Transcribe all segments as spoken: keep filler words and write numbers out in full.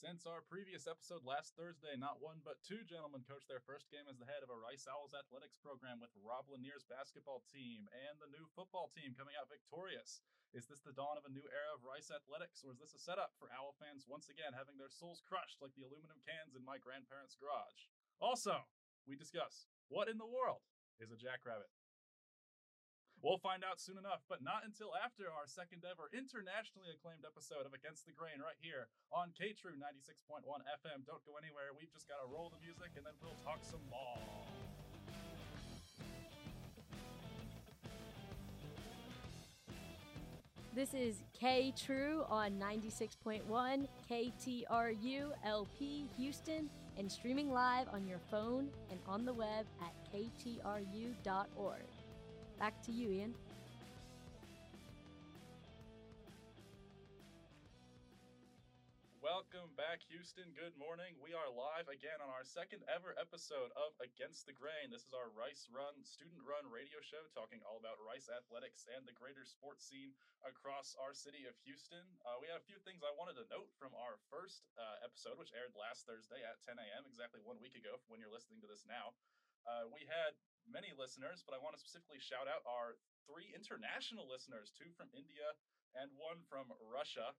Since our previous episode last Thursday, not one but two gentlemen coached their first game as the head of a Rice Owls athletics program with Rob Lanier's basketball team and the new football team coming out victorious. Is this the dawn of a new era of Rice athletics, or is this a setup for Owl fans once again having their souls crushed like the aluminum cans in my grandparents' garage? Also, we discuss what in the world is a jackrabbit? We'll find out soon enough, but not until after our second ever internationally acclaimed episode of Against the Grain right here on K True ninety-six point one F M. Don't go anywhere. We've just got to roll the music and then we'll talk some ball. This is K True on ninety-six point one K T R U L P Houston and streaming live on your phone and on the web at K T R U dot org. Back to you, Ian. Welcome back, Houston. Good morning. We are live again on our second ever episode of Against the Grain. This is our Rice Run, student-run radio show talking all about Rice athletics and the greater sports scene across our city of Houston. Uh, we have a few things I wanted to note from our first uh, episode, which aired last Thursday at ten a.m., exactly one week ago from when you're listening to this now. Uh, we had many listeners, but I want to specifically shout out our three international listeners, two from India and one from Russia.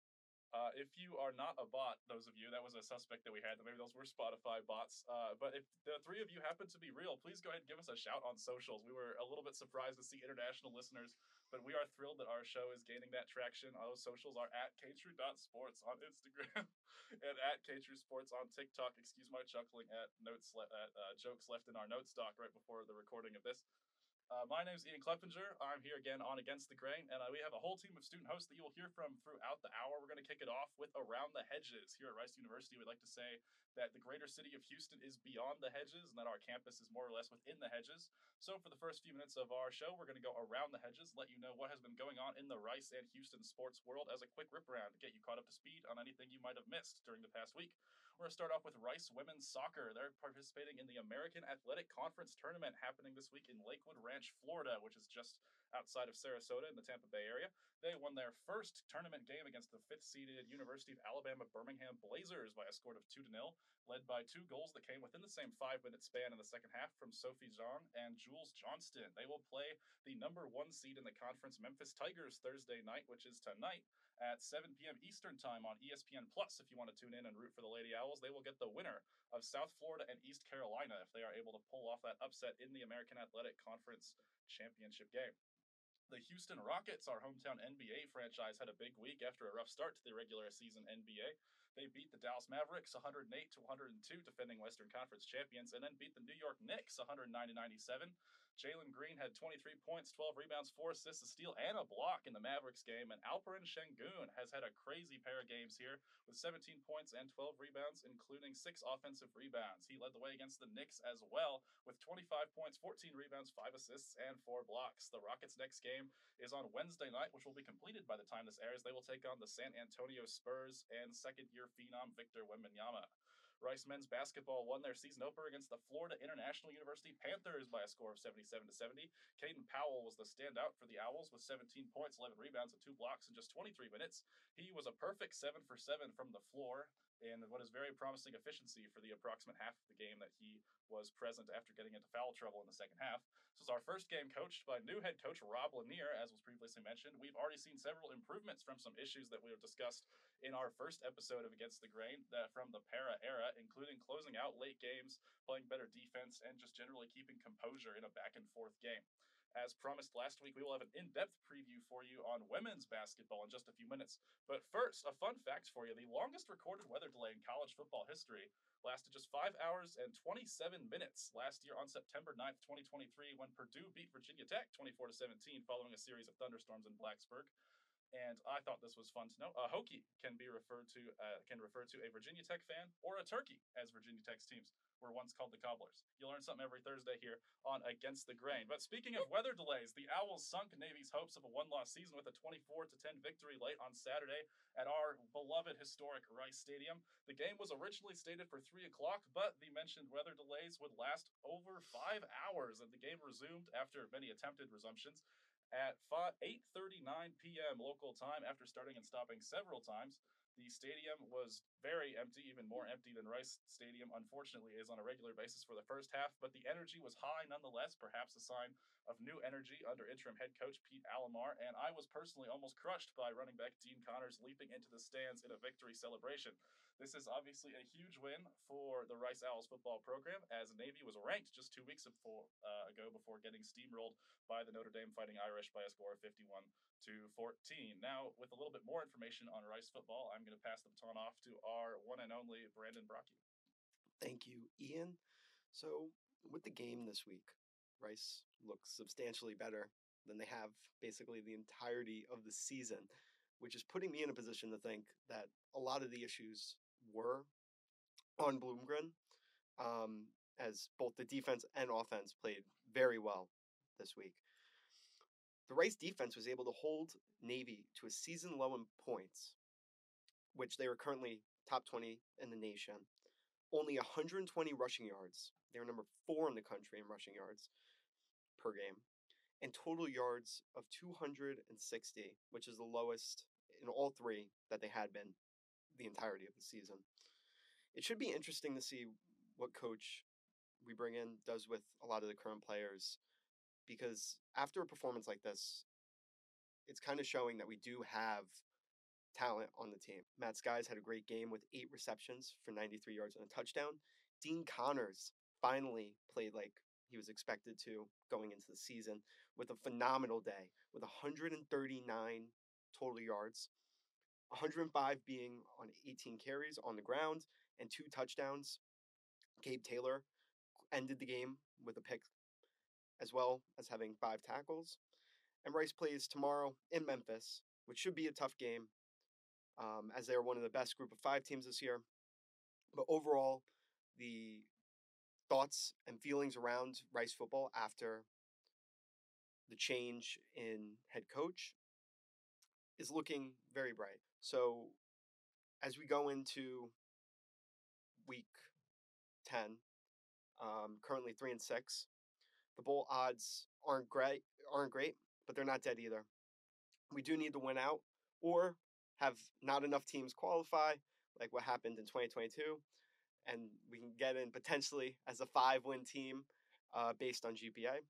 Uh, if you are not a bot, those of you, that was a suspect that we had, maybe those were Spotify bots. Uh, but if the three of you happen to be real, please go ahead and give us a shout on socials. We were a little bit surprised to see international listeners, but we are thrilled that our show is gaining that traction. Our socials are at k true dot sports on Instagram and at k true sports on TikTok. Excuse my chuckling at notes le- at uh, jokes left in our notes doc right before the recording of this. Uh, my name is Ian Kleppinger. I'm here again on Against the Grain, and uh, we have a whole team of student hosts that you will hear from throughout the hour. We're going to kick it off with Around the Hedges. Here at Rice University, we'd like to say that the greater city of Houston is beyond the hedges and that our campus is more or less within the hedges. So for the first few minutes of our show, we're going to go around the hedges, let you know what has been going on in the Rice and Houston sports world as a quick rip around to get you caught up to speed on anything you might have missed during the past week. We're going to start off with Rice women's soccer. They're participating in the American Athletic Conference tournament happening this week in Lakewood Ranch, Florida, which is just outside of Sarasota in the Tampa Bay area. They won their first tournament game against the fifth-seeded University of Alabama Birmingham Blazers by a score of two to nil, led by two goals that came within the same five-minute span in the second half from Sophie Zhang and Jules Johnston. They will play the number one seed in the conference, Memphis Tigers, Thursday night, which is tonight at seven p.m. Eastern time on E S P N Plus. If you want to tune in and root for the Lady Owls, they will get the winner of South Florida and East Carolina if they are able to pull off that upset in the American Athletic Conference championship game. The Houston Rockets, our hometown N B A franchise, had a big week after a rough start to the regular season N B A. They beat the Dallas Mavericks one hundred eight to one hundred two, defending Western Conference champions, and then beat the New York Knicks one hundred nine to ninety-seven. Jalen Green had twenty-three points, twelve rebounds, four assists, a steal, and a block in the Mavericks game. And Alperen Şengün has had a crazy pair of games here with seventeen points and twelve rebounds, including six offensive rebounds. He led the way against the Knicks as well with twenty-five points, fourteen rebounds, five assists, and four blocks. The Rockets' next game is on Wednesday night, which will be completed by the time this airs. They will take on the San Antonio Spurs and second-year phenom Victor Wembanyama. Rice men's basketball won their season opener against the Florida International University Panthers by a score of seventy-seven to seventy. Caden Powell was the standout for the Owls with seventeen points, eleven rebounds, and two blocks in just twenty-three minutes. He was a perfect seven for seven from the floor in what is very promising efficiency for the approximate half of the game that he was present after getting into foul trouble in the second half. This was our first game coached by new head coach Rob Lanier, as was previously mentioned. We've already seen several improvements from some issues that we have discussed in our first episode of Against the Grain that from the Para era, including closing out late games, playing better defense, and just generally keeping composure in a back and forth game. As promised last week, we will have an in-depth preview for you on women's basketball in just a few minutes. But first, a fun fact for you. The longest recorded weather delay in college football history lasted just five hours and twenty-seven minutes last year on September ninth, twenty twenty-three, when Purdue beat Virginia Tech twenty-four to seventeen following a series of thunderstorms in Blacksburg. And I thought this was fun to know. A Hokie can be referred to uh, can refer to a Virginia Tech fan or a turkey, as Virginia Tech's teams were once called the Cobblers. You learn something every Thursday here on Against the Grain. But speaking of weather delays, the Owls sunk Navy's hopes of a one-loss season with a twenty-four to ten victory late on Saturday at our beloved historic Rice Stadium. The game was originally stated for three o'clock, but the mentioned weather delays would last over five hours, and the game resumed after many attempted resumptions at eight thirty-nine p.m. local time after starting and stopping several times. The stadium was very empty, even more empty than Rice Stadium, unfortunately, is on a regular basis for the first half, but the energy was high nonetheless, perhaps a sign of new energy under interim head coach Pete Alomar, and I was personally almost crushed by running back Dean Connors leaping into the stands in a victory celebration. This is obviously a huge win for the Rice Owls football program, as Navy was ranked just two weeks before, uh, ago before getting steamrolled by the Notre Dame Fighting Irish by a score of fifty-one to fourteen. Now, with a little bit more information on Rice football, I'm going to pass the baton off to our one and only Brandon Brocky. Thank you, Ian. So, with the game this week, Rice looks substantially better than they have basically the entirety of the season, which is putting me in a position to think that a lot of the issues were on Bloomgren, um, as both the defense and offense played very well this week. The Rice defense was able to hold Navy to a season low in points, which they were currently top twenty in the nation. Only one hundred twenty rushing yards. They were number four in the country in rushing yards per game. And total yards of two hundred sixty, which is the lowest in all three that they had been the entirety of the season. It should be interesting to see what coach we bring in does with a lot of the current players, because after a performance like this, it's kind of showing that we do have talent on the team. Matt Skies had a great game with eight receptions for ninety-three yards and a touchdown. Dean Connors finally played like he was expected to going into the season with a phenomenal day with one hundred thirty-nine total yards, one hundred five being on eighteen carries on the ground and two touchdowns. Gabe Taylor ended the game with a pick as well as having five tackles. And Rice plays tomorrow in Memphis, which should be a tough game, um, as they're one of the best group of five teams this year. But overall, the thoughts and feelings around Rice football after the change in head coach is looking very bright. So as we go into week ten, um, currently three and six, the bowl odds aren't great, aren't great, but they're not dead either. We do need to win out or have not enough teams qualify, like what happened in twenty twenty-two, and we can get in potentially as a five-win team uh, based on G P A.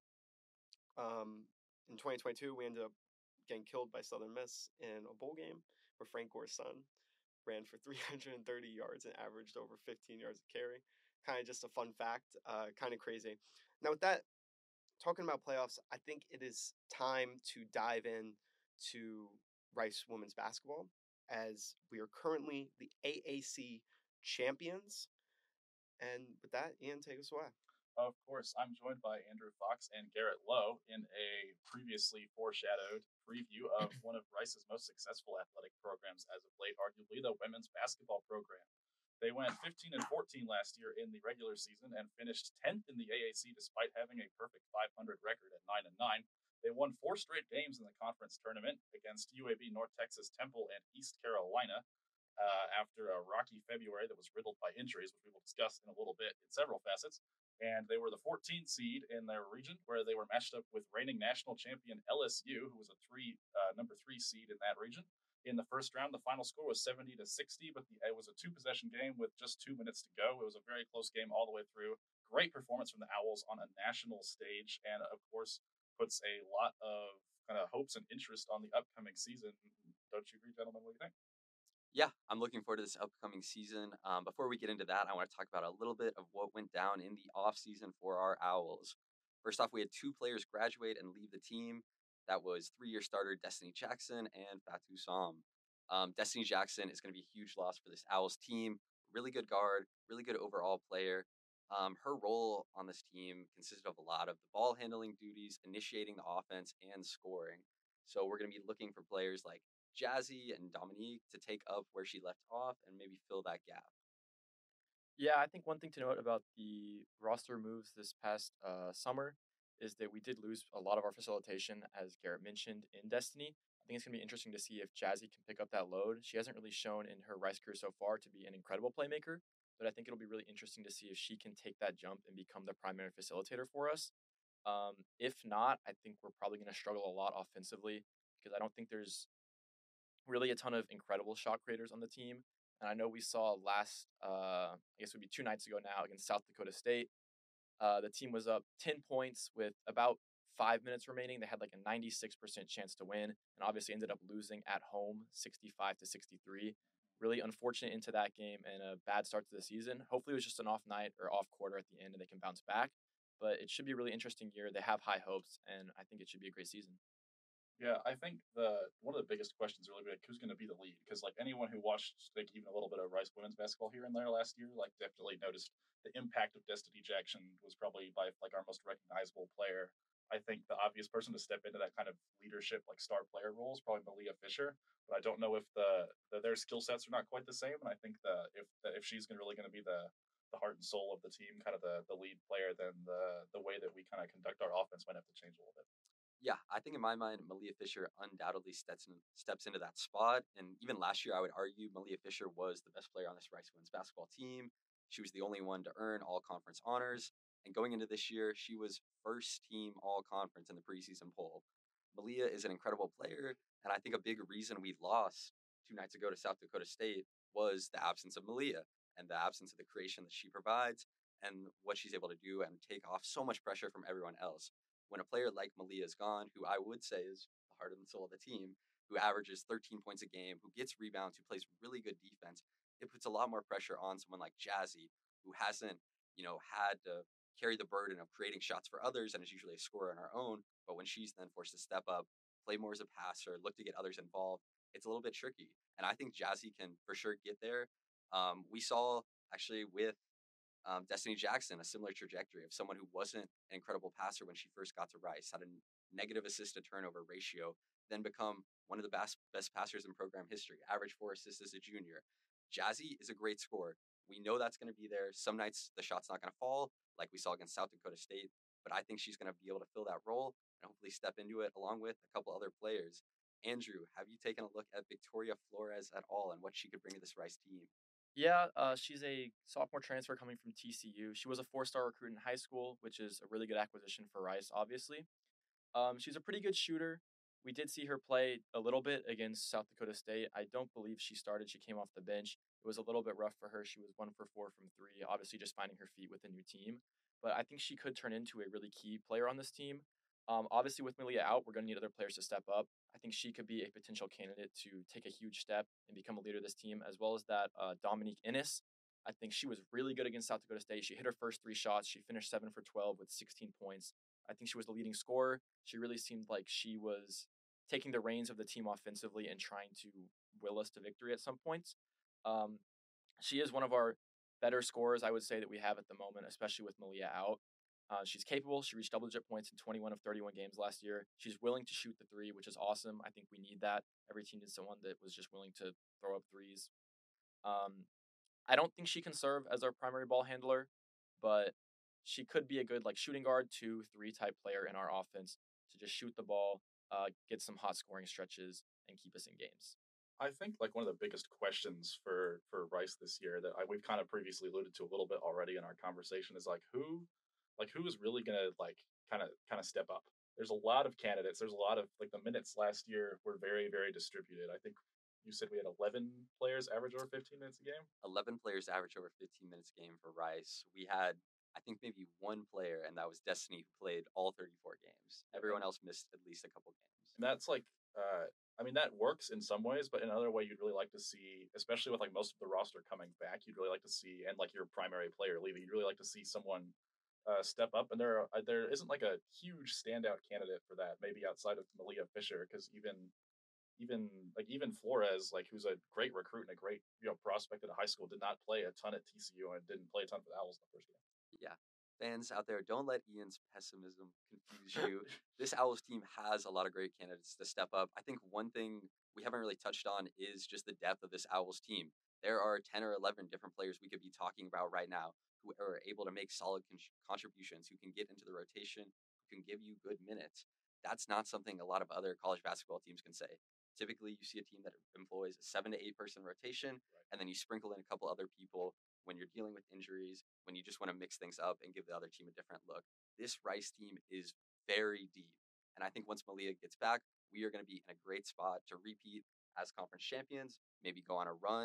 Um, in twenty twenty-two, we ended up getting killed by Southern Miss in a bowl game where Frank Gore's son ran for three hundred thirty yards and averaged over fifteen yards a carry. Kind of just a fun fact, uh, kind of crazy. Now with that, talking about playoffs, I think it is time to dive in to Rice women's basketball, as we are currently the A A C champions. And with that, Ian, take us away. Of course, I'm joined by Andrew Fox and Garrett Lowe in a previously foreshadowed preview of one of Rice's most successful athletic programs as of late, arguably the women's basketball program. They went fifteen and fourteen last year in the regular season and finished tenth in the A A C despite having a perfect five hundred record at nine and nine. They won four straight games in the conference tournament against U A B, North Texas, Temple, and East Carolina. Uh, after a rocky February that was riddled by injuries, which we will discuss in a little bit in several facets. And they were the fourteenth seed in their region, where they were matched up with reigning national champion L S U, who was a three uh, number three seed in that region. In the first round, the final score was seventy to sixty, but the, it was a two-possession game with just two minutes to go. It was a very close game all the way through. Great performance from the Owls on a national stage, and of course, puts a lot of kind of hopes and interest on the upcoming season. Don't you agree, gentlemen? What do you think? Yeah, I'm looking forward to this upcoming season. Um, before we get into that, I want to talk about a little bit of what went down in the offseason for our Owls. First off, we had two players graduate and leave the team. That was three-year starter Destiny Jackson and Fatou Sam. Um, Destiny Jackson is going to be a huge loss for this Owls team. Really good guard, really good overall player. Um, her role on this team consisted of a lot of the ball handling duties, initiating the offense, and scoring. So we're going to be looking for players like Jazzy and Dominique to take up where she left off and maybe fill that gap. Yeah, I think one thing to note about the roster moves this past uh, summer is that we did lose a lot of our facilitation, as Garrett mentioned, in Destiny. I think it's going to be interesting to see if Jazzy can pick up that load. She hasn't really shown in her Rice career so far to be an incredible playmaker, but I think it'll be really interesting to see if she can take that jump and become the primary facilitator for us. Um, if not, I think we're probably going to struggle a lot offensively because I don't think there's really a ton of incredible shot creators on the team. And I know we saw last, uh, I guess it would be two nights ago now against South Dakota State. Uh, the team was up ten points with about five minutes remaining. They had like a ninety-six percent chance to win, and obviously ended up losing at home sixty-five to sixty-three. Really unfortunate into that game and a bad start to the season. Hopefully it was just an off night or off quarter at the end and they can bounce back. But it should be a really interesting year. They have high hopes, and I think it should be a great season. Yeah, I think the one of the biggest questions really like who's going to be the lead, because like anyone who watched like even a little bit of Rice women's basketball here and there last year like definitely noticed the impact of Destiny Jackson was probably by like our most recognizable player. I think the obvious person to step into that kind of leadership like star player role is probably Malia Fisher, but I don't know if the, the their skill sets are not quite the same, and I think that if that if she's gonna, really going to be the the heart and soul of the team, kind of the the lead player, then the the way that we kind of conduct our offense might have to change a little bit. Yeah, I think in my mind, Malia Fisher undoubtedly steps in, steps into that spot. And even last year, I would argue Malia Fisher was the best player on this Rice women's basketball team. She was the only one to earn all conference honors. And going into this year, she was first team all conference in the preseason poll. Malia is an incredible player. And I think a big reason we lost two nights ago to South Dakota State was the absence of Malia and the absence of the creation that she provides and what she's able to do and take off so much pressure from everyone else. When a player like Malia is gone, who I would say is the heart and soul of the team, who averages thirteen points a game, who gets rebounds, who plays really good defense, it puts a lot more pressure on someone like Jazzy, who hasn't, you know, had to carry the burden of creating shots for others and is usually a scorer on her own. But when she's then forced to step up, play more as a passer, look to get others involved, it's a little bit tricky. And I think Jazzy can for sure get there. Um, we saw actually with um, Destiny Jackson, a similar trajectory of someone who wasn't an incredible passer when she first got to Rice, had a negative assist to turnover ratio, then become one of the best best passers in program history, average four assists as a junior. Jazzy is a great scorer. We know that's going to be there. Some nights the shot's not going to fall, like we saw against South Dakota State, but I think she's going to be able to fill that role and hopefully step into it along with a couple other players. Andrew, have you taken a look at Victoria Flores at all and what she could bring to this Rice team? Yeah, uh, she's a sophomore transfer coming from T C U. She was a four-star recruit in high school, which is a really good acquisition for Rice, obviously. Um, she's a pretty good shooter. We did see her play a little bit against South Dakota State. I don't believe she started. She came off the bench. It was a little bit rough for her. She was one for four from three, obviously just finding her feet with a new team. But I think she could turn into a really key player on this team. Um, obviously, with Malia out, we're going to need other players to step up. I think she could be a potential candidate to take a huge step and become a leader of this team, as well as that uh, Dominique Ennis. I think she was really good against South Dakota State. She hit her first three shots. She finished seven for twelve with sixteen points. I think she was the leading scorer. She really seemed like she was taking the reins of the team offensively and trying to will us to victory at some points. Um, she is one of our better scorers, I would say, that we have at the moment, especially with Malia out. Uh, she's capable. She reached double-digit points in twenty-one of thirty-one games last year. She's willing to shoot the three, which is awesome. I think we need that. Every team needs someone that was just willing to throw up threes. Um, I don't think she can serve as our primary ball handler, but she could be a good like shooting guard, two, three type player in our offense to just shoot the ball, uh, get some hot scoring stretches, and keep us in games. I think like one of the biggest questions for for Rice this year that I, we've kind of previously alluded to a little bit already in our conversation is like who, like who is really gonna like kind of kind of step up. There's a lot of candidates. There's a lot of like the minutes last year were very very distributed. I think you said we had eleven players average over fifteen minutes a game. eleven players average over fifteen minutes a game for Rice. We had, I think, maybe one player, and that was Destiny, who played all thirty-four games. Everyone else missed at least a couple games. And that's like, uh, I mean, that works in some ways, but in another way, you'd really like to see, especially with like most of the roster coming back, you'd really like to see, and like your primary player leaving, you'd really like to see someone uh, step up. And there, are, there isn't like a huge standout candidate for that, maybe outside of Malia Fisher, because even, even like even Flores, like who's a great recruit and a great you know prospect at a high school, did not play a ton at T C U and didn't play a ton for the Owls in the first game. Yeah. Fans out there, don't let Ian's pessimism confuse you. This Owls team has a lot of great candidates to step up. I think one thing we haven't really touched on is just the depth of this Owls team. There are ten or eleven different players we could be talking about right now who are able to make solid con- contributions, who can get into the rotation, who can give you good minutes. That's not something a lot of other college basketball teams can say. Typically, you see a team that employs a seven to eight person rotation, right, and then you sprinkle in a couple other people when you're dealing with injuries, when you just want to mix things up and give the other team a different look. This Rice team is very deep. And I think once Malia gets back, we are going to be in a great spot to repeat as conference champions, maybe go on a run.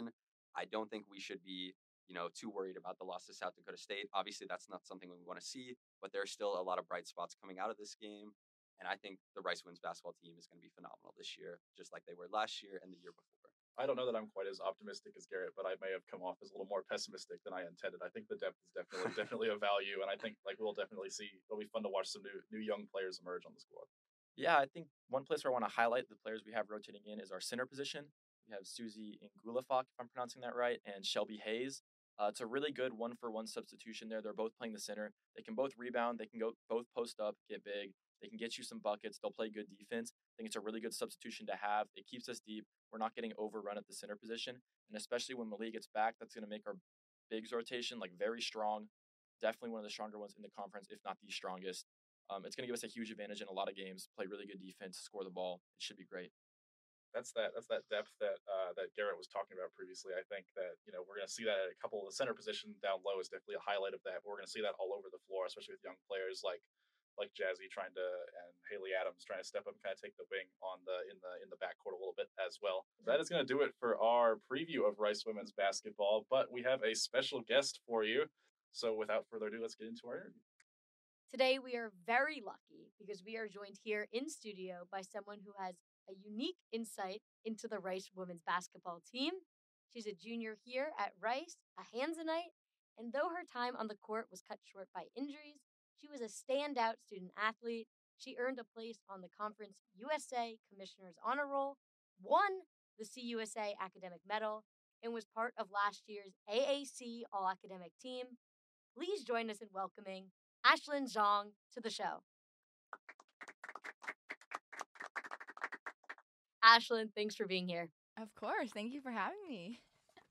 I don't think we should be, you know, too worried about the loss to South Dakota State. Obviously, that's not something we want to see, but there's still a lot of bright spots coming out of this game. And I think the Rice women's basketball team is going to be phenomenal this year, just like they were last year and the year before. I don't know that I'm quite as optimistic as Garrett, but I may have come off as a little more pessimistic than I intended. I think the depth is definitely definitely a value, and I think like we'll definitely see. It'll be fun to watch some new new young players emerge on the squad. Yeah, I think one place where I want to highlight the players we have rotating in is our center position. We have Susie Ngulafak, if I'm pronouncing that right, and Shelby Hayes. Uh, it's a really good one-for-one substitution there. They're both playing the center. They can both rebound. They can go both post up, get big. They can get you some buckets. They'll play good defense. I think it's a really good substitution to have. It keeps us deep. We're not getting overrun at the center position. And especially when Malie gets back, that's going to make our bigs rotation like very strong. Definitely one of the stronger ones in the conference, if not the strongest. Um, it's going to give us a huge advantage in a lot of games. Play really good defense, score the ball. It should be great. That's that. That's that depth that uh, that Garrett was talking about previously. I think that you know we're going to see that at a couple of the center position down low is definitely a highlight of that. But we're going to see that all over the floor, especially with young players like like Jazzy trying to and Haley Adams trying to step up and kind of take the wing on the in the in the backcourt a little bit as well. That is going to do it for our preview of Rice women's basketball. But we have a special guest for you. So without further ado, let's get into our interview. Today, we are very lucky because we are joined here in studio by someone who has a unique insight into the Rice women's basketball team. She's a junior here at Rice, a Hansenite, and though her time on the court was cut short by injuries, she was a standout student athlete. She earned a place on the Conference U S A Commissioner's Honor Roll, won the C U S A Academic Medal, and was part of last year's A A C All-Academic Team. Please join us in welcoming Ashlyn Zhang to the show. Ashlyn, thanks for being here. Of course. Thank you for having me.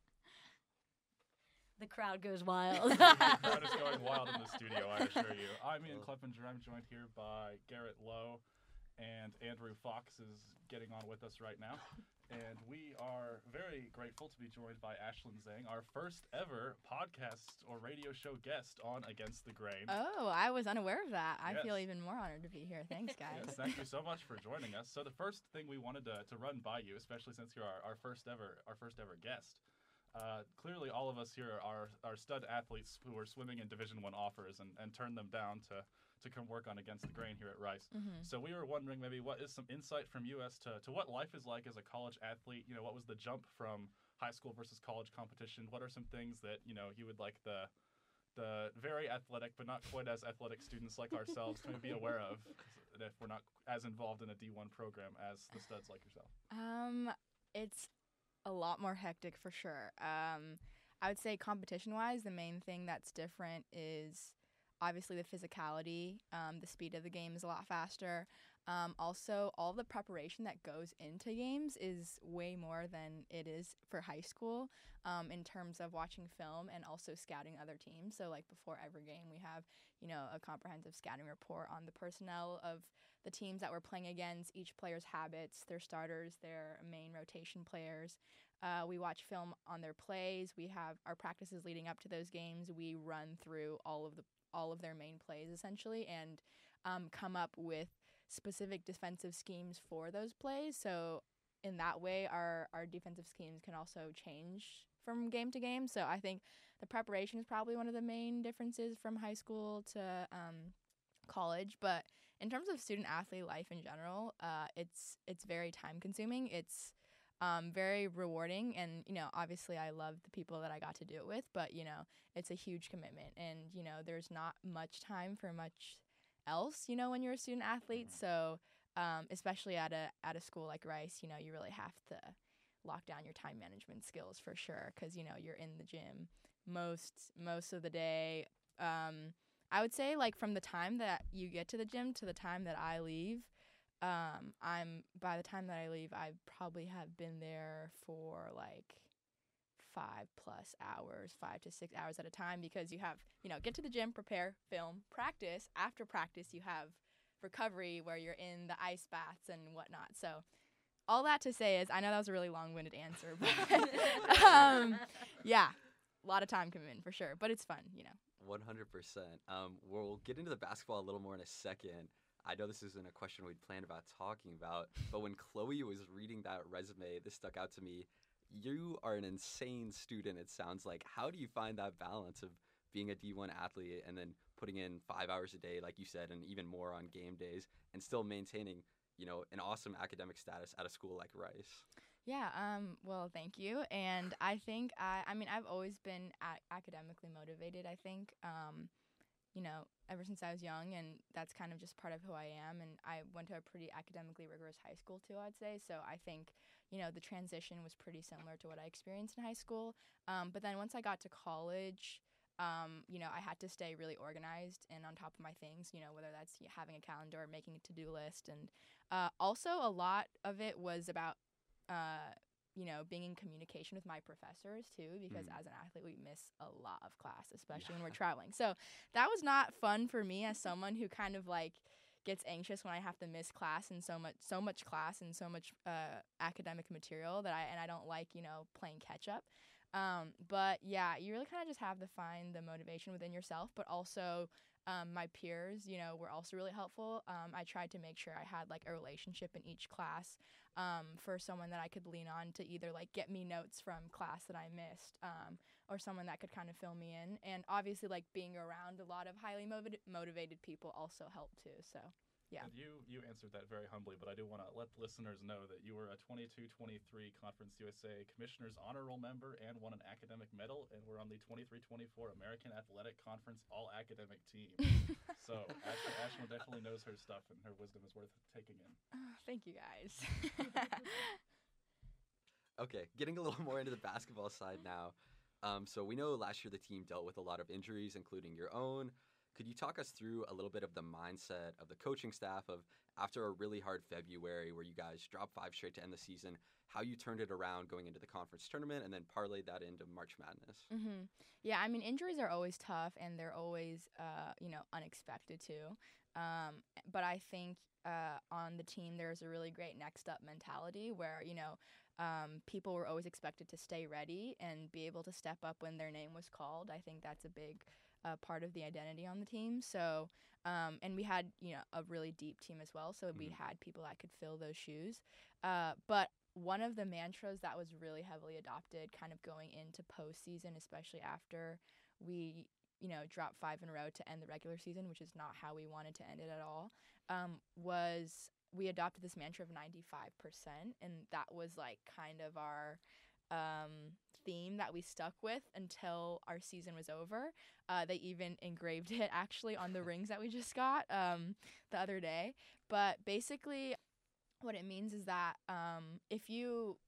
The crowd goes wild. The crowd is going wild in the studio, I assure you. I'm Ian Kleppinger. I'm joined here by Garrett Lowe, and Andrew Fox is getting on with us right now. And we are very grateful to be joined by Ashlyn Zhang, our first ever podcast or radio show guest on Against the Grain. Oh, I was unaware of that. I Yes. feel even more honored to be here. Thanks, guys. Yes, thank you so much for joining us. So the first thing we wanted to, to run by you, especially since you're our, our first ever our first ever guest. Uh, clearly, all of us here are are stud athletes who are swimming in Division One offers and, and turned them down to to come work on Against the Grain here at Rice. Mm-hmm. So we were wondering maybe what is some insight from you as to, to what life is like as a college athlete. You know, what was the jump from high school versus college competition? What are some things that, you know, you would like the the very athletic but not quite as athletic students like ourselves to be aware of if we're not as involved in a D one program as the studs like yourself? Um, it's a lot more hectic for sure. Um, I would say competition-wise, the main thing that's different is obviously the physicality. Um, the speed of the game is a lot faster. Um, also, all the preparation that goes into games is way more than it is for high school um, in terms of watching film and also scouting other teams. So, like, before every game, we have, you know, a comprehensive scouting report on the personnel of the teams that we're playing against, each player's habits, their starters, their main rotation players. Uh, we watch film on their plays. We have our practices leading up to those games. We run through all of the all of their main plays, essentially, and um, come up with specific defensive schemes for those plays. So in that way, our, our defensive schemes can also change from game to game. So I think the preparation is probably one of the main differences from high school to um, college. But in terms of student-athlete life in general, uh, it's it's very time-consuming. It's Um, very rewarding, and, you know, obviously I love the people that I got to do it with, but, you know, it's a huge commitment, and, you know, there's not much time for much else, you know, when you're a student athlete, so um, especially at a at a school like Rice, you know, you really have to lock down your time management skills for sure, because, you know, you're in the gym most most of the day. Um, I would say, like, from the time that you get to the gym to the time that I leave, Um, I'm by the time that I leave, I probably have been there for like five plus hours, five to six hours at a time, because you have, you know, get to the gym, prepare, film, practice. After practice, you have recovery where you're in the ice baths and whatnot. So all that to say is, I know that was a really long-winded answer, but um, yeah, a lot of time commitment for sure, but it's fun, you know. one hundred percent. Um, we'll get into the basketball a little more in a second. I know this isn't a question we'd planned about talking about, but when Chloe was reading that resume, this stuck out to me. you are an insane student, it sounds like. How do you find that balance of being a D one athlete and then putting in five hours a day, like you said, and even more on game days, and still maintaining, you know, an awesome academic status at a school like Rice? Yeah, um, well, thank you. And I think, I, I mean, I've always been a- academically motivated, I think, um, you know, ever since I was young, and that's kind of just part of who I am. And I went to a pretty academically rigorous high school, too, I'd say. So I think, you know, the transition was pretty similar to what I experienced in high school. Um, but then once I got to college, um, you know, I had to stay really organized and on top of my things, you know, whether that's having a calendar or making a to-do list. And uh, also a lot of it was about uh, you know, being in communication with my professors too, because Mm. as an athlete, we miss a lot of class, especially when we're traveling. So that was not fun for me as someone who kind of like gets anxious when I have to miss class and so much, so much class and so much uh, academic material that I, and I don't like, you know, playing catch up. Um, but yeah, you really kind of just have to find the motivation within yourself, but also um, my peers, you know, were also really helpful. Um, I tried to make sure I had like a relationship in each class um, for someone that I could lean on to either like get me notes from class that I missed um, or someone that could kind of fill me in. And obviously like being around a lot of highly motiv- motivated people also helped too. So yeah. And you you answered that very humbly, but I do want to let the listeners know that you were a twenty-two twenty-three Conference U S A Commissioner's Honor Roll member and won an academic medal, and we're on the twenty-three twenty-four American Athletic Conference All-Academic Team. So Ashlyn, Ashlyn definitely knows her stuff, and her wisdom is worth taking in. Oh, thank you guys. Okay, getting a little more into the basketball side now. Um, so we know last year the team dealt with a lot of injuries, including your own. Could you talk us through a little bit of the mindset of the coaching staff of after a really hard February where you guys dropped five straight to end the season, how you turned it around going into the conference tournament and then parlayed that into March Madness? Mm-hmm. Yeah, I mean, injuries are always tough and they're always, uh, you know, unexpected too. Um, but I think uh, on the team, there's a really great next up mentality where, you know, um, people were always expected to stay ready and be able to step up when their name was called. I think that's a big uh, part of the identity on the team. So, um, and we had, you know, a really deep team as well. So we Mhm. had people that could fill those shoes. Uh, but one of the mantras that was really heavily adopted kind of going into postseason, especially after we, you know, dropped five in a row to end the regular season, which is not how we wanted to end it at all, um, was we adopted this mantra of ninety-five percent. And that was like kind of our um, theme that we stuck with until our season was over. Uh, they even engraved it actually on the rings that we just got um, the other day. But basically, what it means is that um, if you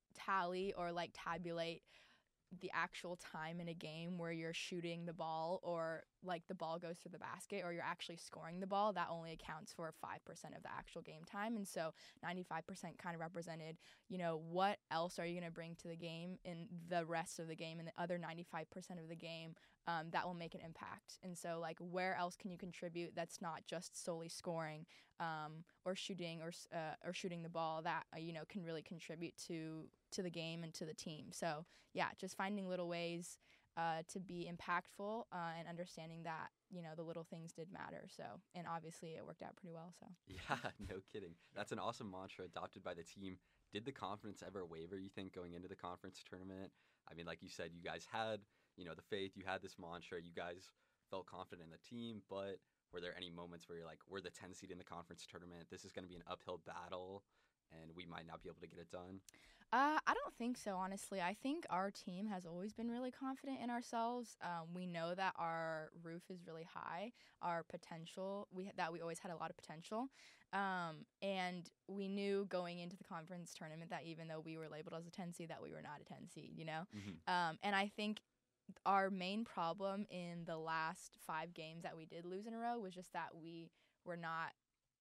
tally or like tabulate the actual time in a game where you're shooting the ball or like the ball goes through the basket or you're actually scoring the ball, that only accounts for five percent of the actual game time. And so ninety-five percent kind of represented, you know, what else are you going to bring to the game in the rest of the game and the other ninety-five percent of the game um, that will make an impact. And so like where else can you contribute that's not just solely scoring um, or shooting or uh, or shooting the ball that, uh, you know, can really contribute to to the game and to the team. So yeah, just finding little ways uh, to be impactful uh, and understanding that, you know, the little things did matter. So, and obviously it worked out pretty well. So Yeah, no kidding. That's an awesome mantra adopted by the team. Did the confidence ever waver, you think, going into the conference tournament? I mean, like you said, you guys had, you know, the faith, you had this mantra, you guys felt confident in the team, but were there any moments where you're like, we're the ten seed in the conference tournament, this is going to be an uphill battle, and we might not be able to get it done? Uh, I don't think so, honestly. I think our team has always been really confident in ourselves. Um, we know that our roof is really high. Our potential, we that we always had a lot of potential, um, and we knew going into the conference tournament that even though we were labeled as a ten seed, that we were not a ten seed. You know, Mm-hmm. um, and I think our main problem in the last five games that we did lose in a row was just that we were not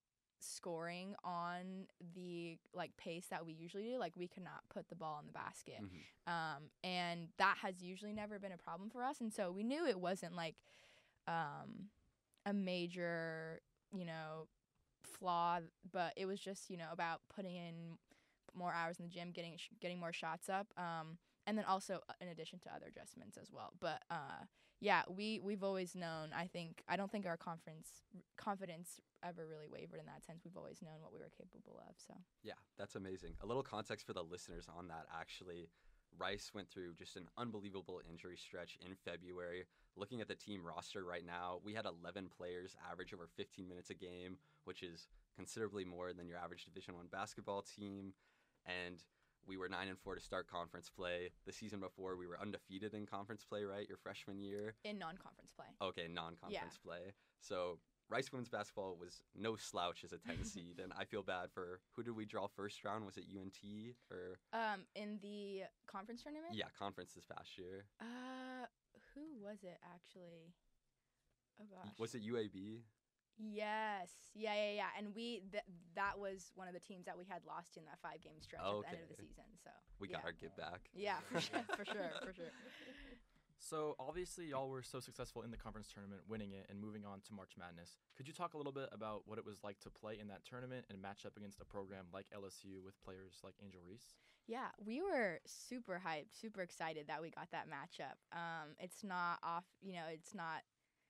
scoring on the like pace that we usually do. Like we could not put the ball in the basket. Mm-hmm. Um, and that has usually never been a problem for us. And so we knew it wasn't like um, a major, you know, flaw, but it was just, you know, about putting in more hours in the gym, getting sh- getting more shots up. Um, and then also uh, in addition to other adjustments as well. But uh, yeah, we we've always known. I think I don't think our conference confidence ever really wavered in that sense. We've always known what we were capable of. So Yeah, that's amazing. A little context for the listeners on that, actually. Rice went through just an unbelievable injury stretch in February. Looking at the team roster right now, we had eleven players average over fifteen minutes a game, which is considerably more than your average Division One basketball team. And we were nine and four to start conference play. The season before, we were undefeated in conference play, right? Your freshman year. In non-conference play. Okay, non-conference yeah. play. So Rice women's basketball was no slouch as a ten seed, and I feel bad for who did we draw first round? Was it U N T or? Um, in the conference tournament. Yeah, conference this past year. Uh, who was it actually? Oh gosh. Was it U A B? Yes. Yeah, yeah, yeah. And we th- that was one of the teams that we had lost in that five game stretch okay. at the end of the season. So we yeah. got our give back. Yeah, for sure, for sure, for sure. So obviously y'all were so successful in the conference tournament, winning it and moving on to March Madness. Could you talk a little bit about what it was like to play in that tournament and match up against a program like L S U with players like Angel Reese? Yeah, we were super hyped, super excited that we got that matchup. Um, it's not off, you know, it's not,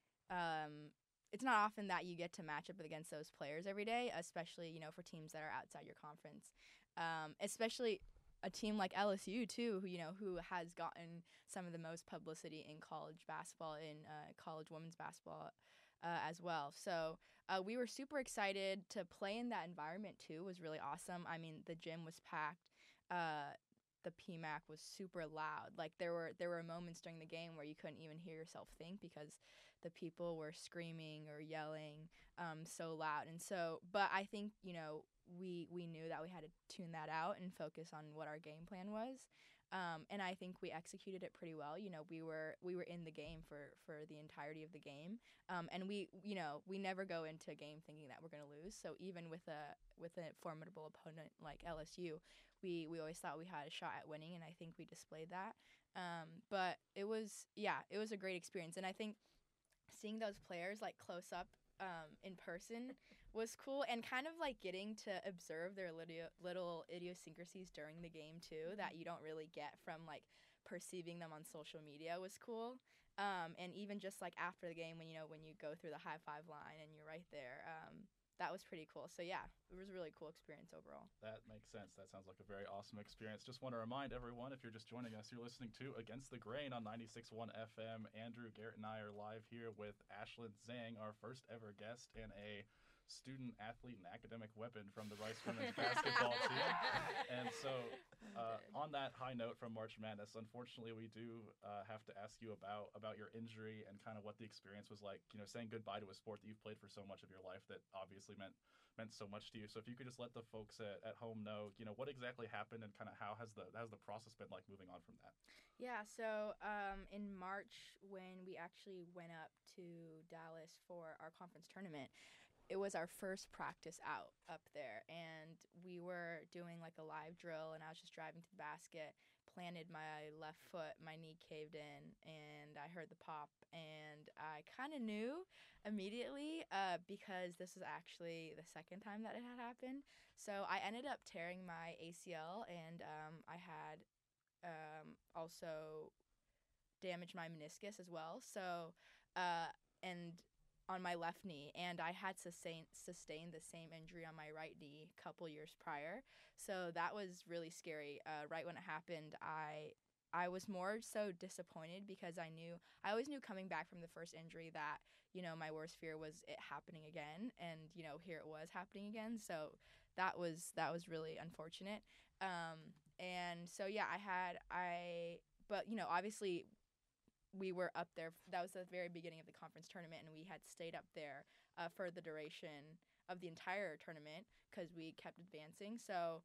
um, it's not often that you get to match up against those players every day, especially, you know, for teams that are outside your conference. Um, especially a team like L S U too, who you know who has gotten some of the most publicity in college basketball, in uh, college women's basketball uh, as well. So uh, we were super excited to play in that environment too. It was really awesome. I mean, the gym was packed. Uh, the P M A C was super loud. Like there were there were moments during the game where you couldn't even hear yourself think because the people were screaming or yelling um, so loud. And so, but I think, you know, we we knew that we had to tune that out and focus on what our game plan was. Um, and I think we executed it pretty well. You know, we were we were in the game for, for the entirety of the game. Um, and we, you know, we never go into a game thinking that we're going to lose. So even with a with a formidable opponent like L S U, we, we always thought we had a shot at winning, and I think we displayed that. Um, but it was, yeah, it was a great experience. And I think seeing those players like close up um, in person was cool, and kind of like getting to observe their little, little idiosyncrasies during the game too that you don't really get from like perceiving them on social media was cool. Um, and even just like after the game when, you know, when you go through the high five line and you're right there, um, that was pretty cool. So yeah, it was a really cool experience overall. That makes sense. That sounds like a very awesome experience. Just want to remind everyone, if you're just joining us, you're listening to Against the Grain on ninety-six point one F M. Andrew, Garrett, and I are live here with Ashlyn Zhang, our first ever guest, and a student, athlete, and academic weapon from the Rice women's basketball team. And so uh, on that high note from March Madness, unfortunately, we do uh, have to ask you about about your injury and kind of what the experience was like, you know, saying goodbye to a sport that you've played for so much of your life that obviously meant meant so much to you. So if you could just let the folks at, at home know, you know, what exactly happened and kind of how has the has the process been like moving on from that? Yeah, so um, in March when we actually went up to Dallas for our conference tournament, it was our first practice out up there, and we were doing like a live drill, and I was just driving to the basket, planted my left foot, my knee caved in, and I heard the pop, and I kind of knew immediately uh, because this was actually the second time that it had happened. So I ended up tearing my A C L, and um, I had um, also damaged my meniscus as well. So, uh, and on my left knee, and I had sustain, sustained the same injury on my right knee a couple years prior. So that was really scary. Uh, right when it happened, I I was more so disappointed because I knew, I always knew coming back from the first injury that, you know, my worst fear was it happening again, and, you know, here it was happening again. So that was, that was really unfortunate. Um, and so, yeah, I had, I, but, you know, obviously we were up there. That was the very beginning of the conference tournament, and we had stayed up there uh, for the duration of the entire tournament because we kept advancing. So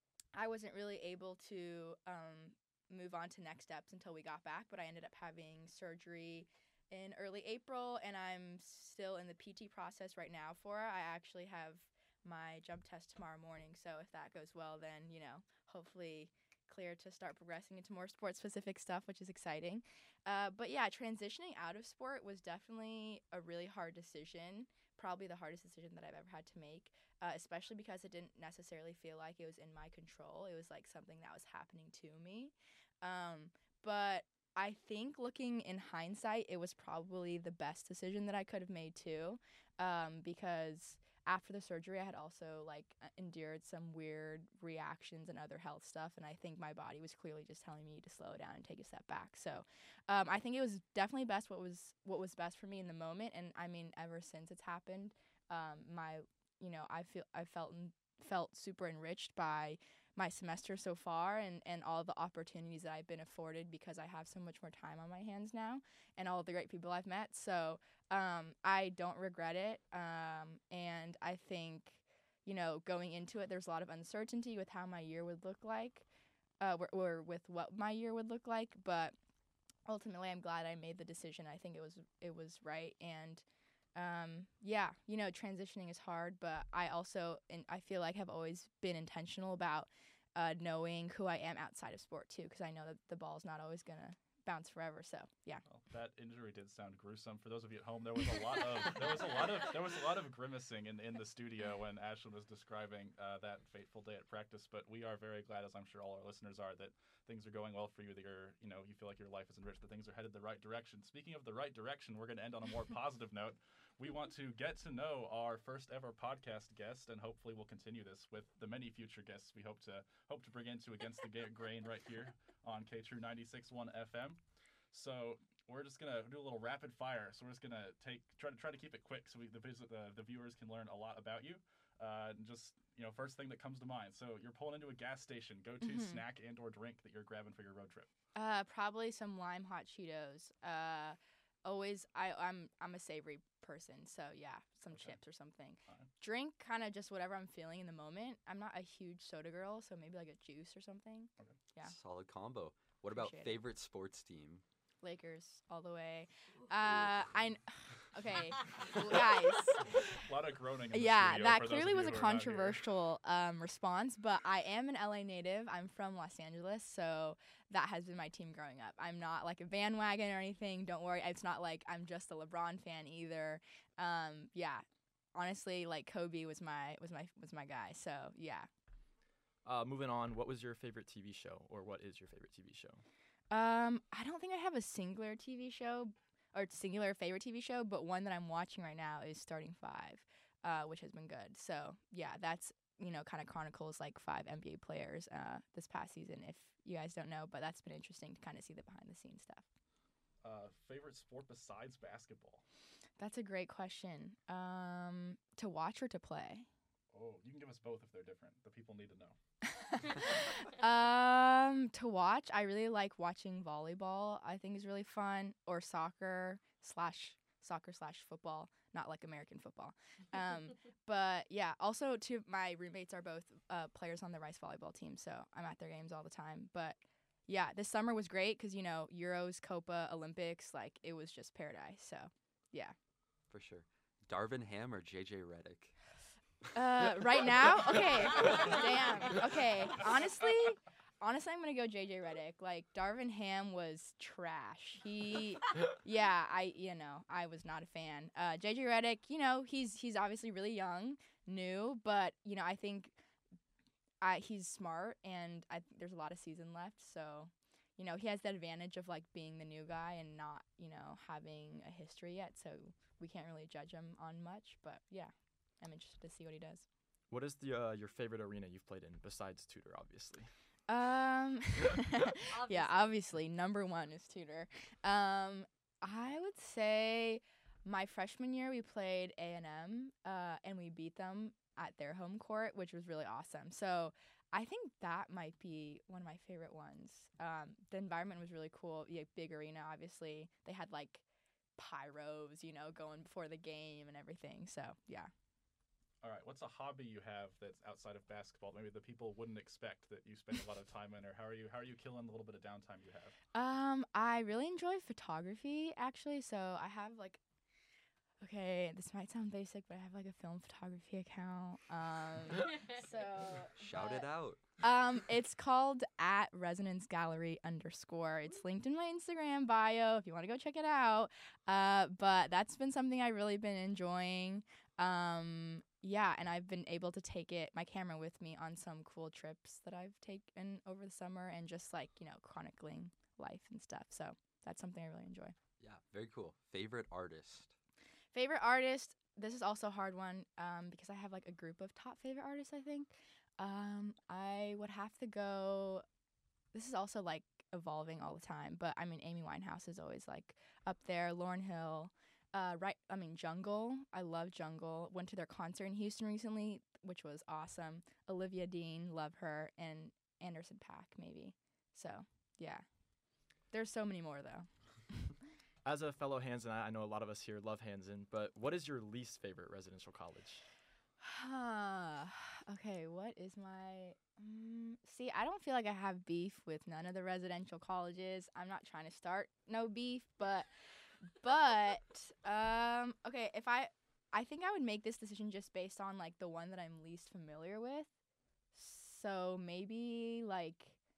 I wasn't really able to um, move on to next steps until we got back, but I ended up having surgery in early April, and I'm still in the P T process right now for it. I actually have my jump test tomorrow morning, so if that goes well, then, you know, hopefully clear to start progressing into more sport-specific stuff, which is exciting. Uh, but yeah, transitioning out of sport was definitely a really hard decision, probably the hardest decision that I've ever had to make, uh, especially because it didn't necessarily feel like it was in my control. It was like something that was happening to me. Um, but I think looking in hindsight, it was probably the best decision that I could have made too, um, because after the surgery, I had also like uh, endured some weird reactions and other health stuff, and I think my body was clearly just telling me to slow down and take a step back. So, um, I think it was definitely best what was what was best for me in the moment, and I mean, ever since it's happened, um, my you know, I feel I felt felt super enriched by my semester so far and, and all the opportunities that I've been afforded because I have so much more time on my hands now and all the great people I've met. So um, I don't regret it. Um, and I think, you know, going into it, there's a lot of uncertainty with how my year would look like uh, or, or with what my year would look like. But ultimately, I'm glad I made the decision. I think it was it was right. And um, yeah, you know, transitioning is hard, but I also, and I feel like have always been intentional about uh, knowing who I am outside of sport too, because I know that the ball's not always gonna bounce forever. So yeah. Well, that injury did sound gruesome. For those of you at home, there was a lot of there was a lot of there was a lot of grimacing in, in the studio when Ashlyn was describing uh, that fateful day at practice. But we are very glad, as I'm sure all our listeners are, that things are going well for you. That you're you know you feel like your life is enriched. That things are headed the right direction. Speaking of the right direction, we're going to end on a more positive note. We want to get to know our first ever podcast guest, and hopefully we'll continue this with the many future guests we hope to hope to bring into Against the Grain right here on K True ninety-six point one F M. So we're just gonna do a little rapid fire. So we're just gonna take try to try to keep it quick so we, the the the viewers can learn a lot about you. Uh, and just you know, first thing that comes to mind. So you're pulling into a gas station. Go to Mhm. snack and or drink that you're grabbing for your road trip. Uh, probably some lime hot Cheetos. Uh, always, I I'm I'm a savory person, so yeah, some Okay. chips or something. Fine. Drink kind of just whatever I'm feeling in the moment. I'm not a huge soda girl, so maybe like a juice or something. Yeah. Solid combo. What about Appreciate it. favorite sports team? Lakers all the way. Uh, I kn- okay, guys. A lot of groaning. In the Yeah, studio that for those clearly of was you a who are not here. controversial um, response, but I am an L A native. I'm from Los Angeles, so that has been my team growing up. I'm not like a bandwagon or anything. Don't worry. It's not like I'm just a LeBron fan either. Um, yeah, honestly, like Kobe was my was my was my guy. So yeah. Uh, moving on, what was your favorite T V show, or what is your favorite T V show? Um, I don't think I have a singular T V show or singular favorite T V show, but one that I'm watching right now is Starting Five, uh, which has been good. So yeah, that's you know kind of chronicles like five N B A players uh, this past season. If you guys don't know, but that's been interesting to kind of see the behind the scenes stuff. Uh, favorite sport besides basketball? That's a great question. Um, to watch or to play? Oh, you can give us both if they're different. The people need to know. um, to watch, I really like watching volleyball. I think is really fun, or soccer slash soccer slash football, not like American football. Um, but yeah, also two my roommates are both uh, players on the Rice volleyball team, so I'm at their games all the time. But yeah, this summer was great because you know Euros, Copa, Olympics, like it was just paradise. So yeah. For sure. Darvin Ham or J J Redick? Uh, right now? Okay. Damn. Okay. Honestly, honestly, I'm gonna go J J Redick. Like Darvin Ham was trash. He, yeah, I, you know, I was not a fan. Uh, J J Redick, you know, he's he's obviously really young, new, but you know, I think, I he's smart, and I think there's a lot of season left, so. You know, he has the advantage of like being the new guy and not, you know, having a history yet, so we can't really judge him on much. But yeah, I'm interested to see what he does. What is the uh, your favorite arena you've played in besides Tudor, obviously? Um, yeah, obviously number one is Tudor. Um, I would say my freshman year we played A and M, uh, and we beat them at their home court, which was really awesome. So. I think that might be one of my favorite ones. Um, the environment was really cool. Yeah, big arena, obviously. They had like pyros, you know, going before the game and everything. So yeah. All right, what's a hobby you have that's outside of basketball? Maybe the people wouldn't expect that you spend a lot of time in, or how are you how are you killing the little bit of downtime you have? Um, I really enjoy photography actually. So I have like. Okay, this might sound basic, but I have like a film photography account. Um, so Shout but, it out. Um, it's called at Resonance Gallery underscore. It's linked in my Instagram bio if you want to go check it out. Uh, but that's been something I've really been enjoying. Um, yeah, and I've been able to take it, my camera with me on some cool trips that I've taken over the summer and just like, you know, chronicling life and stuff. So that's something I really enjoy. Yeah, very cool. Favorite artist? Favorite artist, this is also a hard one um, because I have like a group of top favorite artists, I think. Um, I would have to go. This is also like evolving all the time, but I mean, Amy Winehouse is always like up there. Lauryn Hill, uh, right? I mean, Jungle. I love Jungle. Went to their concert in Houston recently, which was awesome. Olivia Dean, love her, and Anderson Paak maybe. So yeah, there's so many more though. As a fellow Hansen, I I know a lot of us here love Hansen, but what is your least favorite residential college? Okay, what is my mm, see, I don't feel like I have beef with none of the residential colleges. I'm not trying to start no beef, but but um okay, if I I think I would make this decision just based on like the one that I'm least familiar with. So maybe like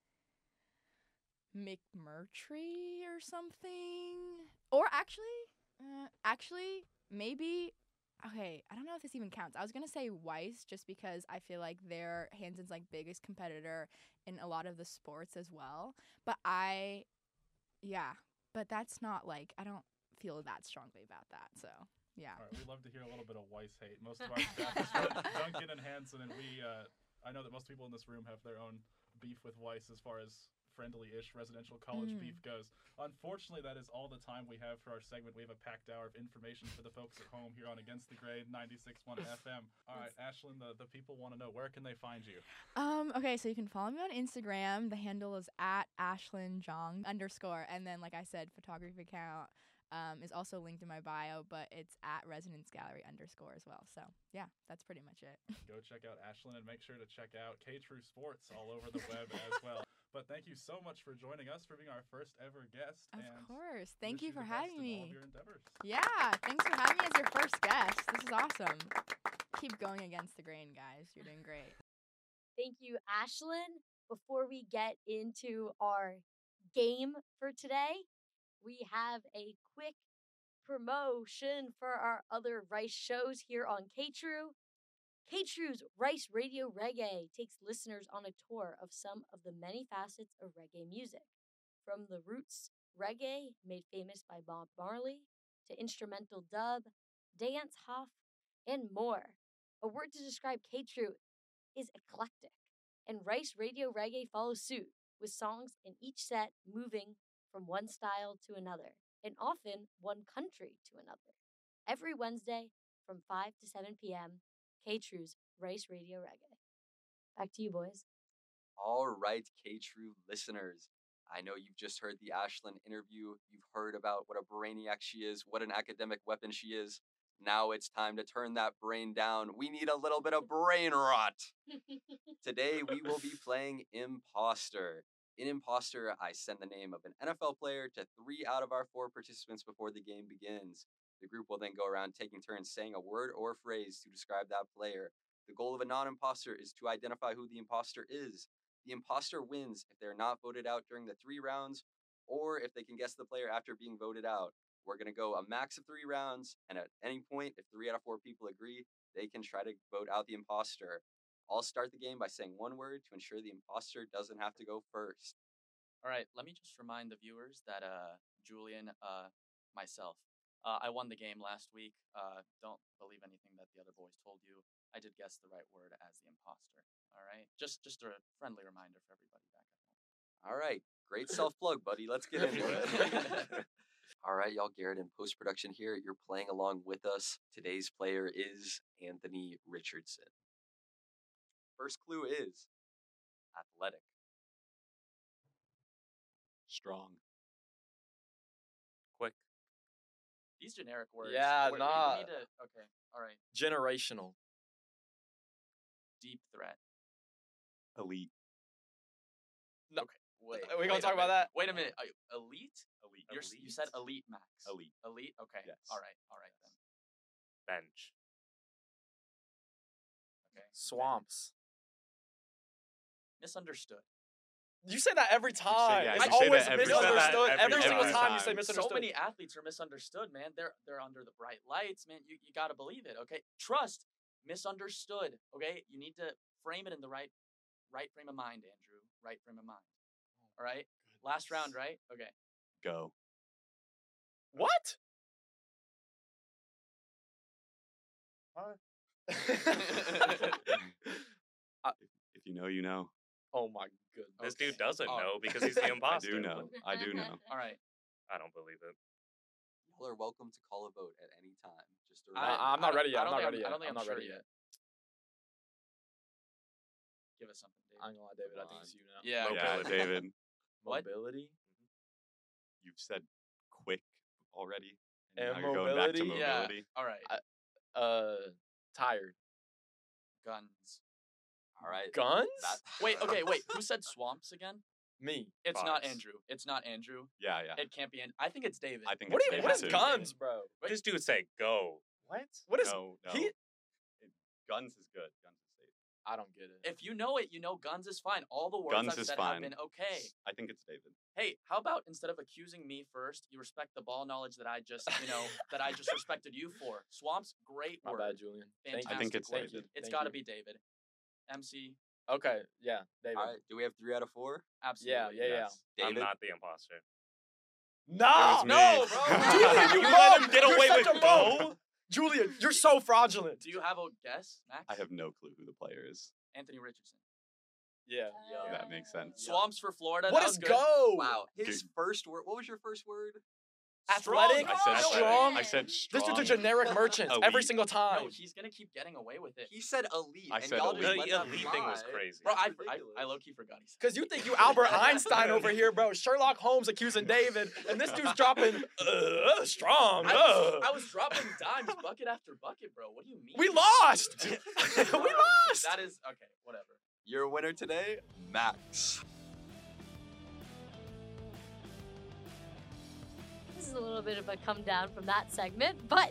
McMurtry or something. Or actually, uh, actually maybe okay, I don't know if this even counts. I was gonna say Weiss just because I feel like they're Hansen's like biggest competitor in a lot of the sports as well. But I, yeah, but that's not like I don't feel that strongly about that. So yeah. All right, we love to hear a little bit of Weiss hate. Most of our staff is from Duncan and Hansen, and we, uh, I know that most people in this room have their own beef with Weiss as far as friendly-ish residential college Mm. beef goes. Unfortunately, that is all the time we have for our segment. We have a packed hour of information for the folks at home here on Against the Grain, ninety-six point one F M. All right, Ashlyn, the, the people want to know, where can they find you? Um, okay, so you can follow me on Instagram. The handle is at Ashlyn Jong underscore. And then, like I said, photography account um, is also linked in my bio, but it's at Resonance Gallery underscore as well. So, yeah, that's pretty much it. Go check out Ashlyn and make sure to check out K-True Sports all over the web as well. But thank you so much for joining us, for being our first ever guest. Of and course. Thank wish you for the best having in all me. of your endeavors. Yeah, thanks for having me as your first guest. This is awesome. Keep going against the grain, guys. You're doing great. Thank you, Ashlyn. Before we get into our game for today, we have a quick promotion for our other Rice shows here on K-True. K-True's Rice Radio Reggae takes listeners on a tour of some of the many facets of reggae music. From the roots reggae, made famous by Bob Marley, to instrumental dub, dance, huff, and more. A word to describe K-True is eclectic, and Rice Radio Reggae follows suit, with songs in each set moving from one style to another, and often one country to another. Every Wednesday from five to seven p.m., K-True's Rice Radio Reggae. Back to you, boys. All right, K-True listeners. I know you've just heard the Ashlyn interview. You've heard about what a brainiac she is, what an academic weapon she is. Now it's time to turn that brain down. We need a little bit of brain rot. Today we will be playing Imposter. In Imposter, I send the name of an N F L player to three out of our four participants before the game begins. The group will then go around taking turns saying a word or phrase to describe that player. The goal of a non-imposter is to identify who the imposter is. The imposter wins if they're not voted out during the three rounds, or if they can guess the player after being voted out. We're going to go a max of three rounds, and at any point, if three out of four people agree, they can try to vote out the imposter. I'll start the game by saying one word to ensure the imposter doesn't have to go first. All right, let me just remind the viewers that uh, Julian, uh, myself, uh, I won the game last week. Uh, don't believe anything that the other boys told you. I did guess the right word as the imposter. All right, just just a friendly reminder for everybody back at home. All right, great self-plug, buddy. Let's get into it. All right, y'all, Garrett in post-production here. You're playing along with us. Today's player is Anthony Richardson. First clue is athletic. Strong. Quick. These generic words. Yeah, we- we nah. need to. Okay, all right. Generational. Deep threat. Elite. No. Okay, wait. Are we gonna wait a talk about minute. that? Wait a minute. Uh, elite? Elite. You're, s- you said elite, Max. Elite. Elite. Okay. Yes. All right. All right then. Bench. Okay. Swamps. Misunderstood. You say that every time. yeah, it's you say always that every- you say that misunderstood. every- Every, single every time you time. say misunderstood. So many athletes are misunderstood, man. They're they're under the bright lights, man. You you gotta believe it, okay? Trust. Misunderstood. Okay? You need to frame it in the right right frame of mind, Andrew. Right frame of mind. All right? Last round, right? Okay. Go. What? If you know, you know. Oh my goodness. This Okay. dude doesn't Oh. know because he's the I do imposter. I do know. I do know. All right. I don't believe it. Y'all are welcome to call a vote at any time. Just a I- reminder. I'm not don't- ready yet, I I'm don't not think ready I yet, don't think I'm I'm, not sure ready yet. yet. Give us something, David. I'm gonna lie, David. I think Come it's you now. Yeah. Yeah, okay. David, What? Mobility. you've said quick already. And now you're going back to mobility? Yeah. mobility. All right. I- Uh, tired. Guns. All right. Guns? That- Wait. Okay. Wait. Who said swamps again? Me. It's not Fox. Andrew. It's not Andrew. Yeah, yeah. It can't be. An- I think it's David. I think What it's do you? David What is too. guns, bro? Wait. This dude say go. What? What is no, no. he? It- guns is good. Guns is safe. I don't get it. If you know it, you know guns is fine. All the words Guns I've is said fine. have been okay. I think it's David. Hey, how about instead of accusing me first, you respect the ball knowledge that I just, you know, that I just respected you for. Swamps, great My word. bad, Julian. Thank you. I think it's Thank David. you. It's Thank got to you. be David. M C, Okay. Yeah, David. All right. Do we have three out of four? absolutely. Yeah, yeah, yeah. Yes. I'm David? not the imposter. No, was no, me. bro. Julian, you You bum. let him get You're away such with a bum. go? Julian, you're so fraudulent. Do you have a guess, Max? I have no clue who the player is. Anthony Richardson. Yeah. Yeah. That makes sense. Swamps for Florida. What that is was good. go? Wow. His Dude. first word. What was your first word? Athletic, I said strong. I said This strong. dude's a generic merchant every Elite. single time. No, he's gonna keep getting away with it. He said elite. I and said y'all elite. just The let that elite thing was fly. crazy. Bro, I, It's I, I ridiculous. low key forgot he said. Because you think you Albert Einstein over here, bro. Sherlock Holmes accusing David, and this dude's dropping uh, strong. I Uh. was, I was dropping dimes bucket after bucket, bro. What do you mean? We lost. we Bro, lost. That is okay. Whatever. Your winner today, Max. This is a little bit of a come down from that segment, but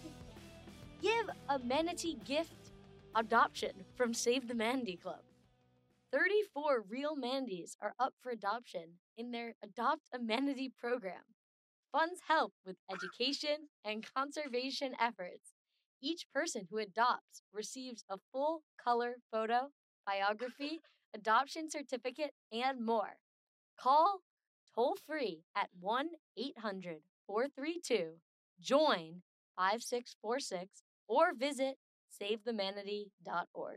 give a manatee gift adoption from Save the Manatee Club. thirty-four real manatees are up for adoption in their Adopt a Manatee program. Funds help with education and conservation efforts. Each person who adopts receives a full color photo, biography, adoption certificate, and more. Call toll free at one eight hundred, four three two, join five six four six or visit save the manatee dot org.